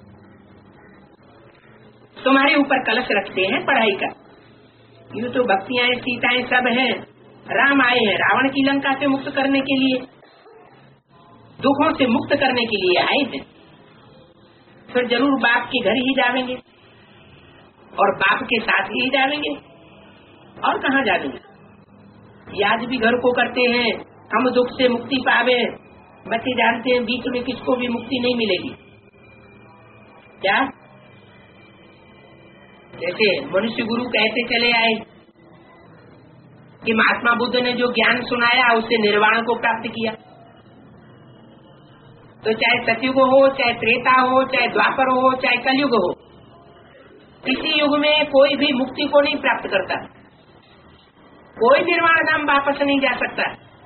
तुम्हारे ऊपर कलश रखते हैं पढ़ाई का। यूँ तो भक्तियां सीताएं सब हैं, राम आए हैं रावण की लंका से मुक्त करने के लिए, दुखों से मुक्त करने के लिए आए थे। फिर जरूर बाप के घर ही जाएंगे और बाप के साथ ही जाएंगे, और कहाँ जाएंगे। आज भी घर को करते हैं, हम दुख से मुक्ति पावे। बच्चे जानते हैं बीच में किसको भी मुक्ति नहीं मिलेगी। क्या जैसे मनुष्य गुरु कहते चले आए कि महात्मा बुद्ध ने जो ज्ञान सुनाया उससे निर्वाण को प्राप्त किया। तो चाहे सतयुग हो, चाहे त्रेता हो, चाहे द्वापर हो, चाहे कलयुग हो, किसी युग में कोई भी मुक्ति को नहीं प्राप्त करता। कोई निर्वाण धाम वापस नहीं जा सकता।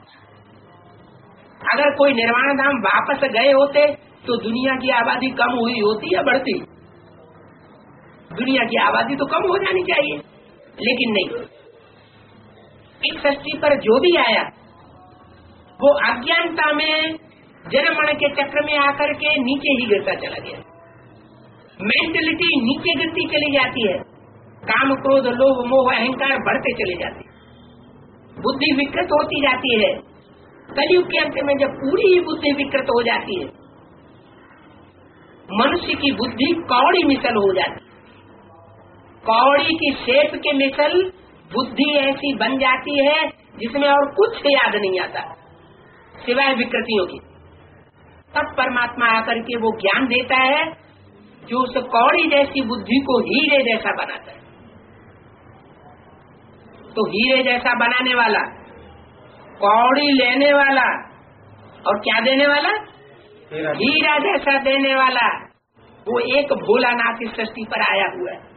अगर कोई निर्वाण धाम वापस गए होते तो दुनिया की आबादी कम हुई होती या बढ़ती? दुनिया की आबादी तो कम हो जानी चाहिए, लेकिन नहीं। इस सृष्टि पर जो भी आया वो अज्ञानता में जन्म मरण के चक्र में आकर के नीचे ही गिरता चला गया। मेंटलिटी नीचे गिरती चली जाती है, काम क्रोध लोभ मोह अहंकार बढ़ते चले जाते, बुद्धि विकृत होती जाती है। कलयुग के अंत में जब पूरी ही बुद्धि विकृत हो जाती है, मनुष्य की बुद्धि कौड़ी मिसल हो जाती है। कौड़ी की शेप के मिसल बुद्धि ऐसी बन जाती है जिसमें और कुछ याद नहीं आता सिवाय विकृतियों की। तब परमात्मा आकर के वो ज्ञान देता है जो उस कौड़ी जैसी बुद्धि को हीरे जैसा बनाता है। तो हीरे जैसा बनाने वाला, कौड़ी लेने वाला और क्या देने वाला? हीरा जैसा देने वाला, वो एक भोलानाथ इस सृष्टि पर आया हुआ है।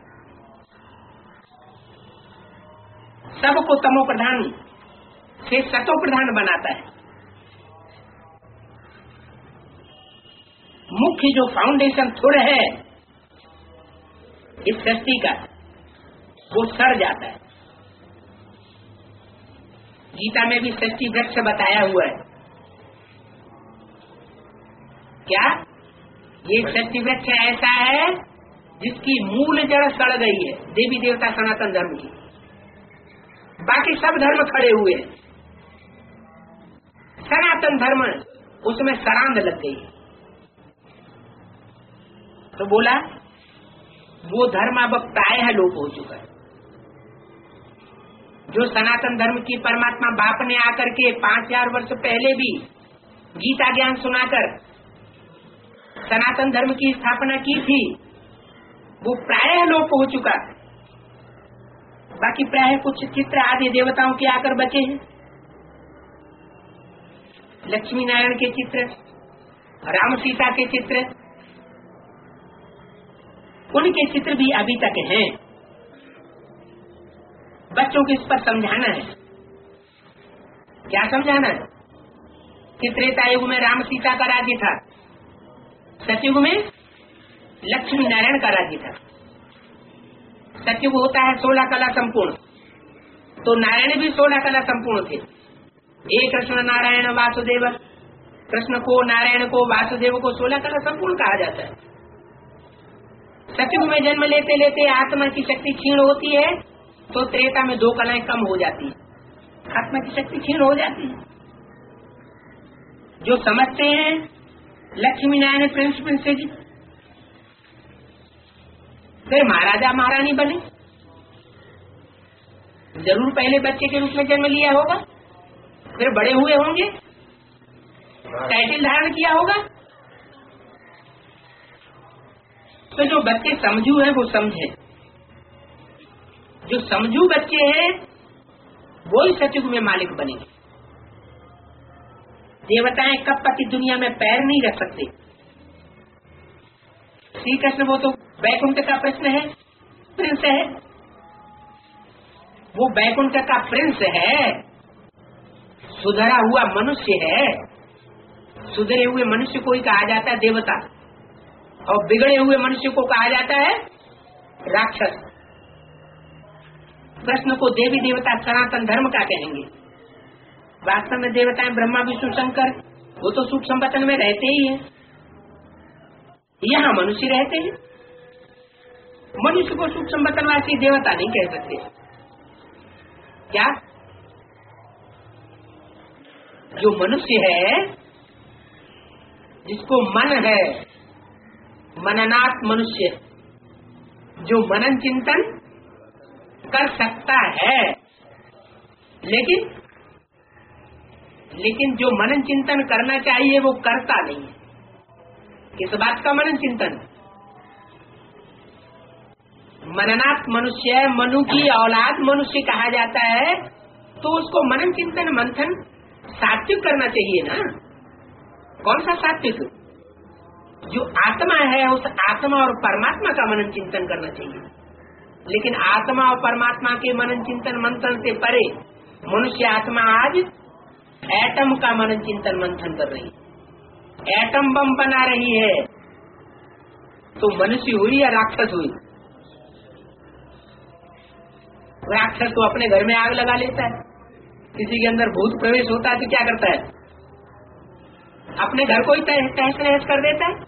सबको तमो प्रधान से सतो प्रधान बनाता है। मुख्य जो फाउंडेशन थोड़ा है इस सृष्टि का, वो सड़ जाता है। गीता में भी सृष्टि वृक्ष बताया हुआ है। क्या ये सृष्टि वृक्ष ऐसा है जिसकी मूल जड़ सड़ गई है, देवी देवता सनातन धर्म की। बाकी सब धर्म खड़े हुए हैं, सनातन धर्म उसमें सरांध लग गई। तो बोला वो धर्म अब प्रायः लोप हो चुका है। जो सनातन धर्म की परमात्मा बाप ने आकर के पांच हजार वर्ष पहले भी गीता ज्ञान सुनाकर सनातन धर्म की स्थापना की थी, वो प्रायः लोप हो चुका। बाकी प्रायः कुछ चित्र आदि देवताओं के आकर बचे हैं। लक्ष्मी नारायण के चित्र, राम सीता के चित्र, उनके चित्र भी अभी तक हैं। बच्चों को इस पर समझाना है। क्या समझाना है? कि त्रेता युग में राम सीता का राज्य था, सतयुग में लक्ष्मी नारायण का राज्य था। सतयुग होता है सोलह कला संपूर्ण, तो नारायण भी सोलह कला संपूर्ण थे। एक कृष्ण नारायण वासुदेव, कृष्ण को, नारायण को, वासुदेव को सोलह कला संपूर्ण कहा जाता है। सतयुग में जन्म लेते लेते आत्मा की शक्ति क्षीण होती है, तो त्रेता में दो कलाएं कम हो जाती है, आत्मा की शक्ति क्षीण हो जाती है। जो समझते हैं लक्ष्मी नारायण प्रिंस प्रिंसेस, फिर महाराजा महारानी बने, जरूर पहले बच्चे के रूप में जन्म लिया होगा, फिर बड़े हुए होंगे, टाइटल धारण किया होगा। तो जो बच्चे समझू हैं वो समझे, जो समझू बच्चे हैं वो ही सतयुग में मालिक बनेंगे। देवताएं कब तक इस दुनिया में पैर नहीं रख सकते। श्री कृष्ण वो तो वैकुंठ का प्रश्न है, प्रिंस है, वो वैकुंठ का प्रिंस है, सुधरा हुआ मनुष्य है। सुधरे हुए मनुष्य को ही कहा जाता है देवता, और बिगड़े हुए मनुष्य को कहा जाता है राक्षस। कृष्ण को देवी देवता सनातन धर्म का कहेंगे। वास्तव में देवताएं ब्रह्मा विष्णु शंकर वो तो सूक्ष्म वतन में रहते ही हैं, यहाँ मनुष्य रहते हैं। मनुष्य को सूक्ष्म वतनवासी देवता नहीं कह सकते। क्या जो मनुष्य है, जिसको मन है, मननात् मनुष्य, जो मनन चिंतन कर सकता है, लेकिन लेकिन जो मनन चिंतन करना चाहिए वो करता नहीं है। किस बात का मनन चिंतन? मननात् मनुष्य, मनु की औलाद मनुष्य कहा जाता है, तो उसको मनन चिंतन मंथन सात्विक करना चाहिए ना। कौन सा सात्विक? जो आत्मा है उस आत्मा और परमात्मा का मनन चिंतन करना चाहिए। लेकिन आत्मा और परमात्मा के मनन चिंतन मंथन से परे मनुष्य आत्मा आज एटम का मनन चिंतन मंथन कर रही है, एटम बम बना रही है। तो मनुष्य हुई या राक्षस हुई? राक्षस तो अपने घर में आग लगा लेता है, किसी के अंदर भूत प्रवेश होता है तो क्या करता है? अपने घर को ही तहस नहस कर देता है।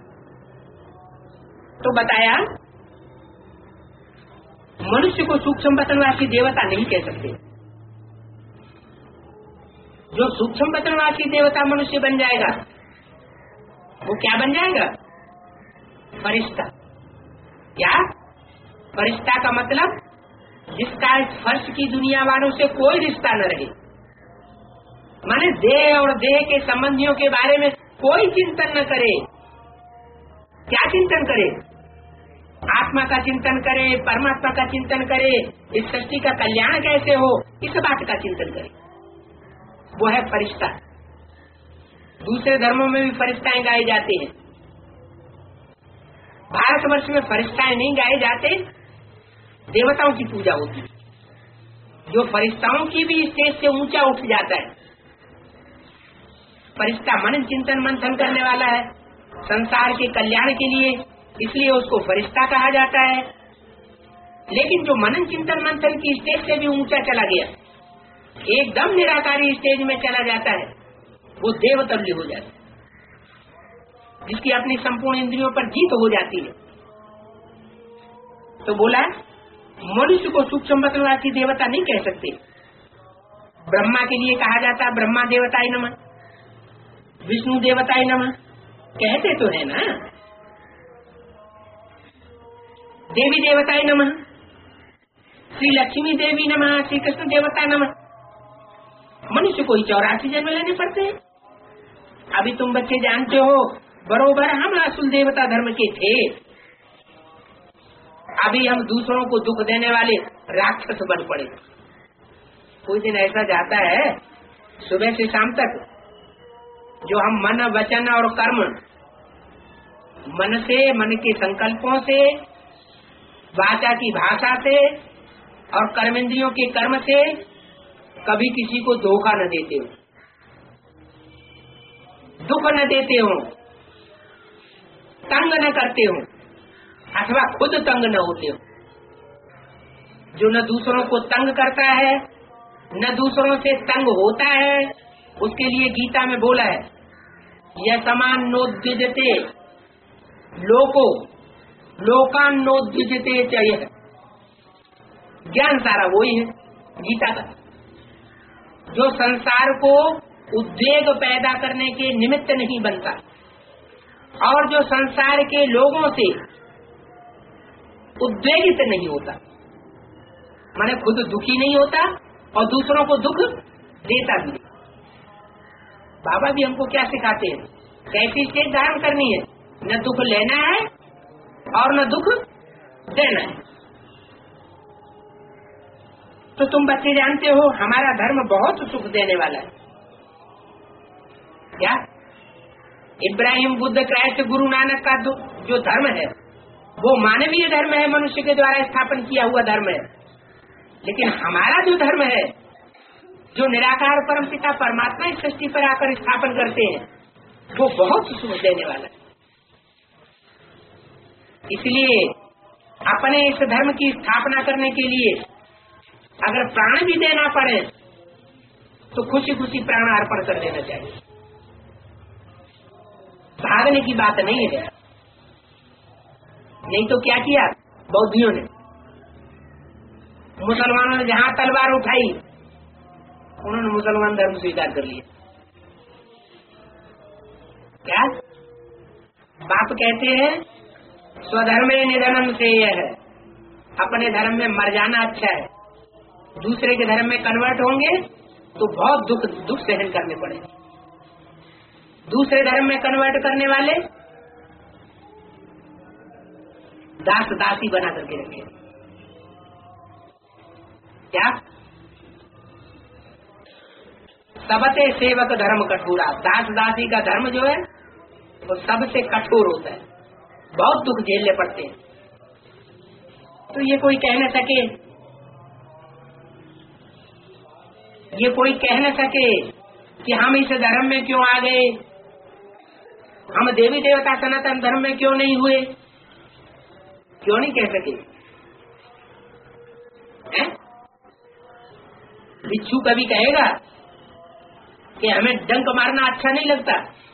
तो बताया मनुष्य को सूक्ष्म वतनवासी देवता नहीं कह सकते। जो सूक्ष्म वतनवासी देवता मनुष्य बन जाएगा वो क्या बन जाएगा? फरिश्ता। क्या? फरिश्ता का मतलब जिसका इस फर्श की दुनिया वालों से कोई रिश्ता न रहे, माने देह और देह के संबंधियों के बारे में कोई चिंतन न करे। क्या चिंतन करे? आत्मा का चिंतन करे, परमात्मा का चिंतन करे, इस सृष्टि का कल्याण कैसे हो, इस बात का चिंतन करे। वो है फरिश्ता। दूसरे धर्मों में भी फरिश्ताएं गाए जाते हैं, भारतवर्ष में फरिश्ताएं नहीं गाए जाते, देवताओं की पूजा होती है। जो फरिश्ताओं की भी स्टेज से ऊंचा उठ जाता है, फरिश्ता मनन चिंतन मंथन करने वाला है संसार के कल्याण के लिए, इसलिए उसको फरिश्ता कहा जाता है। लेकिन जो मनन चिंतन मंथन की स्टेज से भी ऊंचा चला गया, एकदम निराकारी स्टेज में चला जाता है, वो देवतुल्य हो जाता है, जिसकी अपनी संपूर्ण इंद्रियों पर जीत हो जाती है। तो बोला मनुष्य को सूक्ष्म वतनवासी देवता नहीं कह सकते। ब्रह्मा के लिए कहा जाता है ब्रह्मा देवताय नमः, विष्णु देवताय नमः, कहते तो है ना। देवी देवताय नमः, श्री लक्ष्मी देवी नमः, श्री कृष्ण देवता नमः। मनुष्य को ही चौरासी जन्म लेने पड़ते हैं। अभी तुम बच्चे जानते हो बरोबर हम असुर देवता धर्म के थे, अभी हम दूसरों को दुख देने वाले राक्षस बन पड़े। कोई दिन ऐसा जाता है सुबह से शाम तक, जो हम मन वचन और कर्म, मन से, मन के संकल्पों से, वाचा की भाषा से और कर्मेंद्रियों के कर्म से कभी किसी को धोखा न देते हो। दुख न देते हो, तंग न करते हो, अथवा खुद तंग न होते हो। जो न दूसरों को तंग करता है न दूसरों से तंग होता है, उसके लिए गीता में बोला है यसमान नोद्विजते लोको लोकान नोद्विजते चाहिए। ज्ञान सारा वही है गीता का, जो संसार को उद्वेग पैदा करने के निमित्त नहीं बनता और जो संसार के लोगों से उद्वेगित नहीं होता, माने खुद दुखी नहीं होता और दूसरों को दुख देता भी नहीं। बाबा भी हमको क्या सिखाते हैं, कैसी स्टेज धारण करनी है, न दुख लेना है और न दुख देना है। तो तुम बच्चे जानते हो हमारा धर्म बहुत सुख देने वाला है। क्या इब्राहिम, बुद्ध, क्राइस्ट, गुरु नानक का जो धर्म है वो मानवीय धर्म है, मनुष्य के द्वारा स्थापन किया हुआ धर्म है। लेकिन हमारा जो धर्म है, जो निराकार परमपिता परमात्मा इस सृष्टि पर आकर स्थापन करते हैं, वो बहुत सुख देने वाला है। इसलिए अपने इस धर्म की स्थापना करने के लिए अगर प्राण भी देना पड़े तो खुशी खुशी प्राण अर्पण कर देना चाहिए। भागने की बात नहीं है। नहीं तो क्या किया बौद्धियों ने, मुसलमानों ने जहां तलवार उठाई उन्होंने मुसलमान धर्म स्वीकार कर लिया। क्या बाप कहते हैं स्वधर्मे निधनम से यह है, अपने धर्म में मर जाना अच्छा है। दूसरे के धर्म में कन्वर्ट होंगे तो बहुत दुख दुख सहन करने पड़ेंगे। दूसरे धर्म में कन्वर्ट करने वाले दास दासी बना करके रखे। क्या सबसे सेवक धर्म कठोरा, दास दासी का धर्म जो है वो सबसे कठोर होता है, बहुत दुख झेलने पड़ते हैं। तो ये कोई कह न सके ये कोई कह न सके कि हम इस धर्म में क्यों आ गए, हम देवी देवता सनातन धर्म में क्यों नहीं हुए, क्यों नहीं कह सके। बिच्छू कभी कहेगा कि हमें डंक मारना अच्छा नहीं लगता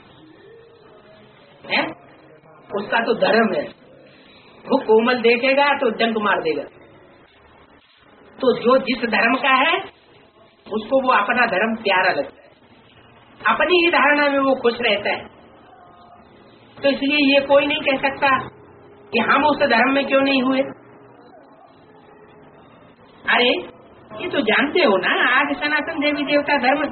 है? उसका तो धर्म है, वो कोमल देखेगा तो डंक मार देगा। तो जो जिस धर्म का है उसको वो अपना धर्म प्यारा लगता है, अपनी ही धारणा में वो खुश रहता है। तो इसलिए ये कोई नहीं कह सकता कि हम उस धर्म में क्यों नहीं हुए। अरे ये तो जानते हो ना, आज सनातन देवी देवता धर्म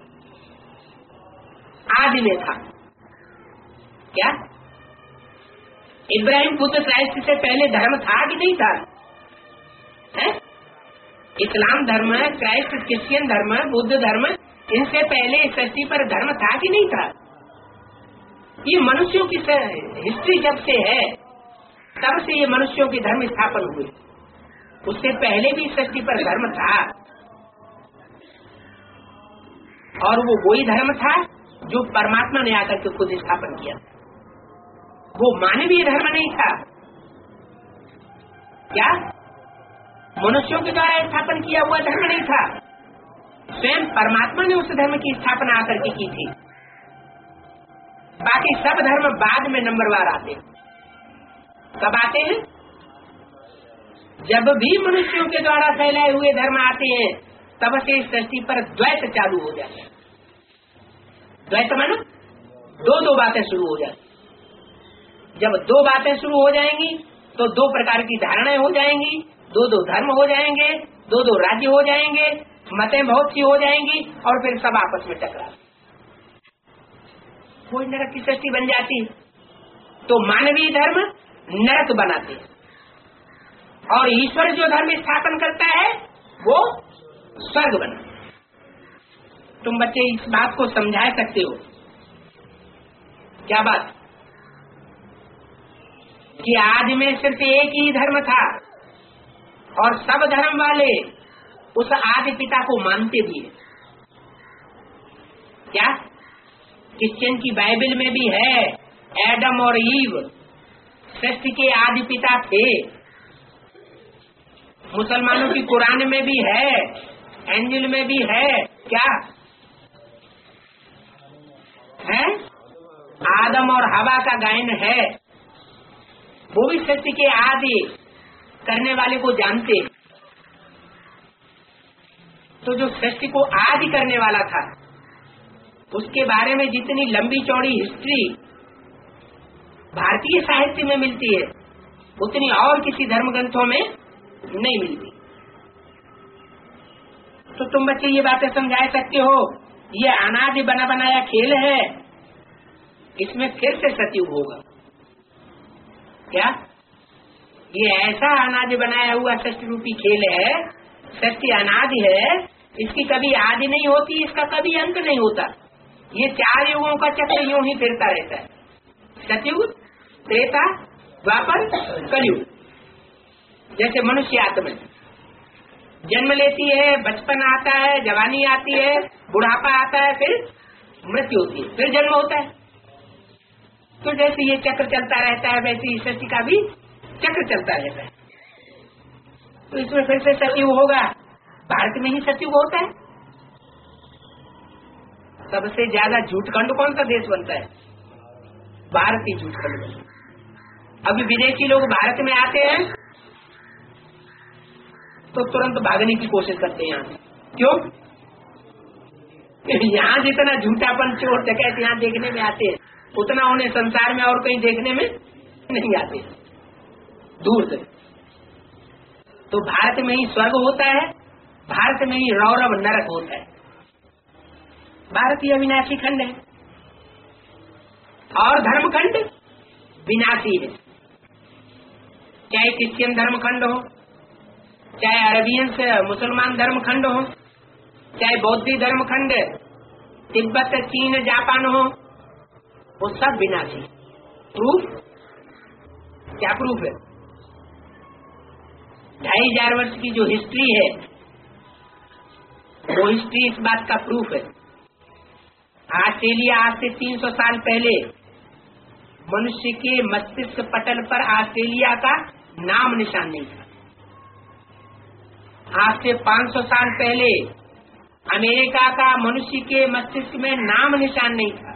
आदि में था। क्या इब्राहिम, बुद्ध, क्राइस्ट से पहले धर्म था कि नहीं था? है? इस्लाम धर्म, क्राइस्ट, क्रिश्चियन धर्म, बुद्ध धर्म, इनसे पहले इस सृष्टि पर धर्म था कि नहीं था? ये मनुष्यों की हिस्ट्री जब से है तब से ये मनुष्यों के धर्म स्थापन हुए। उससे पहले भी इस सृष्टि पर धर्म था और वो वही धर्म था जो परमात्मा ने आकर के खुद स्थापन किया। वो मानवीय धर्म नहीं था। क्या मनुष्यों के द्वारा स्थापन किया हुआ धर्म नहीं था, स्वयं परमात्मा ने उस धर्म की स्थापना आकर के की थी। बाकी सब धर्म बाद में नंबरवार आते। कब आते हैं? जब भी मनुष्यों के द्वारा फैलाए हुए धर्म आते हैं तब से इस सृष्टि पर द्वैत चालू हो जाता है। द्वैत मानो दो दो बातें शुरू हो जाती। जब दो बातें शुरू हो जाएंगी तो दो प्रकार की धारणाएं हो जाएंगी, दो दो धर्म हो जाएंगे, दो दो राज्य हो जाएंगे, मतें बहुत सी हो जाएंगी और फिर सब आपस में टकरा कोई नरक की सृष्टि बन जाती। तो मानवीय धर्म नरक बनाते और ईश्वर जो धर्म स्थापन करता है वो स्वर्ग बना। तुम बच्चे इस बात को समझा सकते हो? क्या बात कि आज में सिर्फ एक ही धर्म था और सब धर्म वाले उस आदि पिता को मानते भी है। क्या क्रिश्चियन की बाइबल में भी है, एडम और ईव सृष्टि के आदि पिता थे। मुसलमानों की कुरान में भी है, एंजिल में भी है, क्या है? आदम और हवा का गायन है। वो भी सृष्टि के आदि करने वाले को जानते। तो जो सृष्टि को आदि करने वाला था उसके बारे में जितनी लंबी चौड़ी हिस्ट्री भारतीय साहित्य में मिलती है उतनी और किसी धर्म ग्रंथों में नहीं मिलती। तो तुम बच्चे ये बातें समझा सकते हो, ये अनादि बना बनाया खेल है, इसमें फिर से सतयुग होगा क्या? ये ऐसा अनादि बनाया हुआ सृष्टि रूपी खेल है, सृष्टि अनादि है, इसकी कभी आदि नहीं होती, इसका कभी अंत नहीं होता। ये चार युगों का चक्र यूं ही फिरता रहता है, सतयुग, त्रेता, द्वापर, कलयुग। जैसे मनुष्य आत्मा जन्म लेती है, बचपन आता है, जवानी आती है, बुढ़ापा आता है, फिर मृत्यु होती है, फिर जन्म होता है। तो जैसे ये चक्र चलता रहता है वैसे ही सृष्टि का भी चक्र चलता रहता है। तो इसमें फिर से सतयुग होगा। भारत में ही सतयुग होता है। सबसे ज्यादा झूठखंड कौन सा देश बनता है? भारत ही झूठखंड बनता है। अभी विदेशी लोग भारत में आते हैं तो तुरंत भागने की कोशिश करते हैं यहाँ से। क्यों? यहाँ जितना झूठापन, चोर डकैत यहाँ देखने में आते हैं उतना उन्हें संसार में और कहीं देखने में नहीं आते, दूर से। तो भारत में ही स्वर्ग होता है, भारत में ही रौरव नरक होता है। भारत ही अविनाशी खंड है और धर्मखंड विनाशी है। चाहे क्रिश्चियन धर्मखंड हो, चाहे अरबियन से मुसलमान धर्मखंड हो, चाहे बौद्ध धर्मखंड, तिब्बत, चीन, जापान हो, वो सब विनाशी। प्रूफ क्या? प्रूफ है ढाई हजार वर्ष की जो हिस्ट्री है वो हिस्ट्री इस बात का प्रूफ है। ऑस्ट्रेलिया आज से तीन सौ साल पहले मनुष्य के मस्तिष्क पटल पर ऑस्ट्रेलिया का नाम निशान नहीं था। आज से पाँच सौ साल पहले अमेरिका का मनुष्य के मस्तिष्क में नाम निशान नहीं था।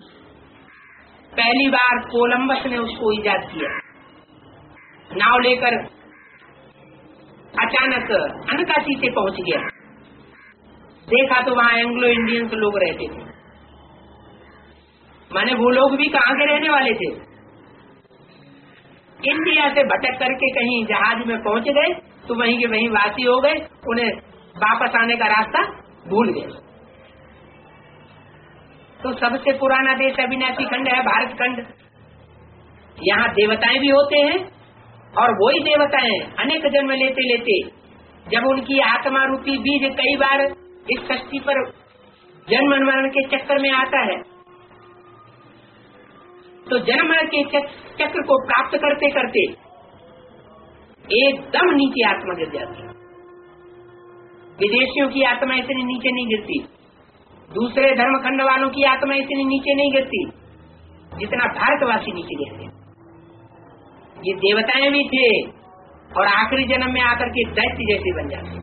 पहली बार कोलंबस ने उसको इजाद किया। नाव लेकर अचानक अनकाशी से पहुंच गया। देखा तो वहाँ एंग्लो इंडियंस लोग रहते थे। माने वो लोग भी कहाँ के रहने वाले थे? इंडिया से भटक करके कहीं जहाज में पहुंच गए तो वहीं के वहीं वासी हो गए। उन्हें वापस आने का रास्ता भूल गए। तो सबसे पुराना देश अविनाशी खंड है भारत खंड। यहाँ देवताएं भी होते हैं और वही देवताएं अनेक जन्म लेते लेते जब उनकी आत्मा रूपी बीज कई बार इस सृष्टि पर जन्म मरण के चक्कर में आता है तो जन्म मरण के चक्र को प्राप्त करते करते एकदम नीचे आत्मा गिर जाती है। विदेशियों की आत्मा इतनी नीचे नहीं गिरती, दूसरे धर्मखंड वालों की आत्मा इतनी नीचे नहीं गिरती जितना भारतवासी नीचे गिरते। ये देवताएं भी थे और आखिरी जन्म में आकर के दैत्य जैसे बन जाते।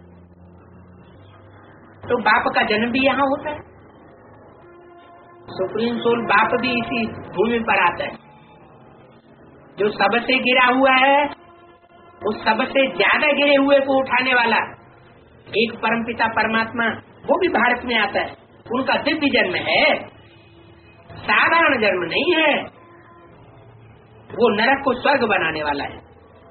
तो बाप का जन्म भी यहाँ होता है। सुप्रीम सोल बाप भी इसी भूमि पर आता है। जो सबसे गिरा हुआ है उस सबसे ज्यादा गिरे हुए को उठाने वाला एक परमपिता परमात्मा वो भी भारत में आता है। उनका दिव्य जन्म है, साधारण जन्म नहीं है। वो नरक को स्वर्ग बनाने वाला है।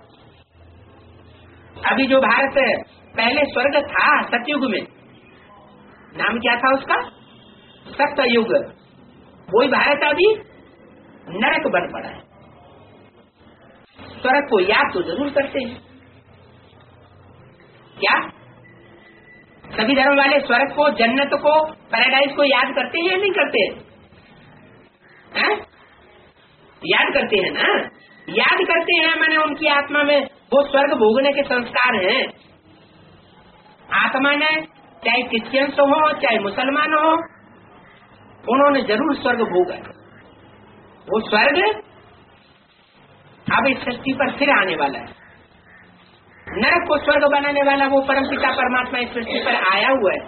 अभी जो भारत पहले स्वर्ग था सतयुग में, नाम क्या था उसका? सत्ययुग। वही भारत अभी नरक बन पड़ा है। स्वर्ग को याद तो जरूर करते हैं क्या? सभी धर्म वाले स्वर्ग को, जन्नत को, पैराडाइज को याद करते हैं या नहीं करते हैं? याद करते हैं ना? याद करते हैं। मैंने उनकी आत्मा में वो स्वर्ग भोगने के संस्कार हैं। आत्मा ने चाहे क्रिश्चियन हो चाहे मुसलमान हो, उन्होंने जरूर स्वर्ग भोगा। वो स्वर्ग अब इस सृष्टि पर फिर आने वाला है। नरक को स्वर्ग बनाने वाला वो परमपिता परमात्मा इस सृष्टि पर आया हुआ है।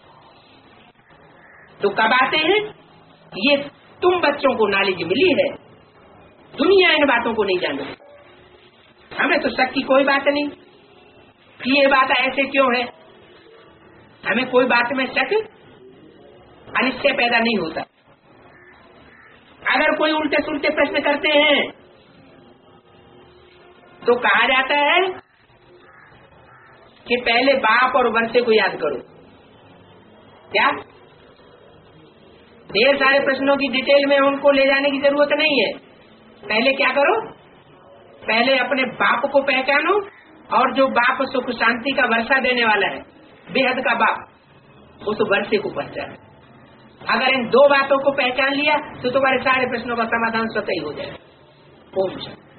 तो कब आते हैं? ये तुम बच्चों को नॉलेज मिली है, दुनिया इन बातों को नहीं जानती। हमें तो शक की कोई बात नहीं कि ये बात ऐसे क्यों है। हमें कोई बात में शक अनिश्चय पैदा नहीं होता। अगर कोई उल्टे सुलटे प्रश्न करते हैं तो कहा जाता है कि पहले बाप और वर्षे को याद करो। क्या? ढेर सारे प्रश्नों की डिटेल में उनको ले जाने की जरूरत नहीं है। पहले क्या करो? पहले अपने बाप को पहचानो, और जो बाप सुख शांति का वर्षा देने वाला है, बेहद का बाप, उस वर्षे को पहचानो। अगर इन दो बातों को पहचान लिया तो तुम्हारे सारे प्रश्नों का समाधान स्वतः ही हो जाएगा। ओम शांति।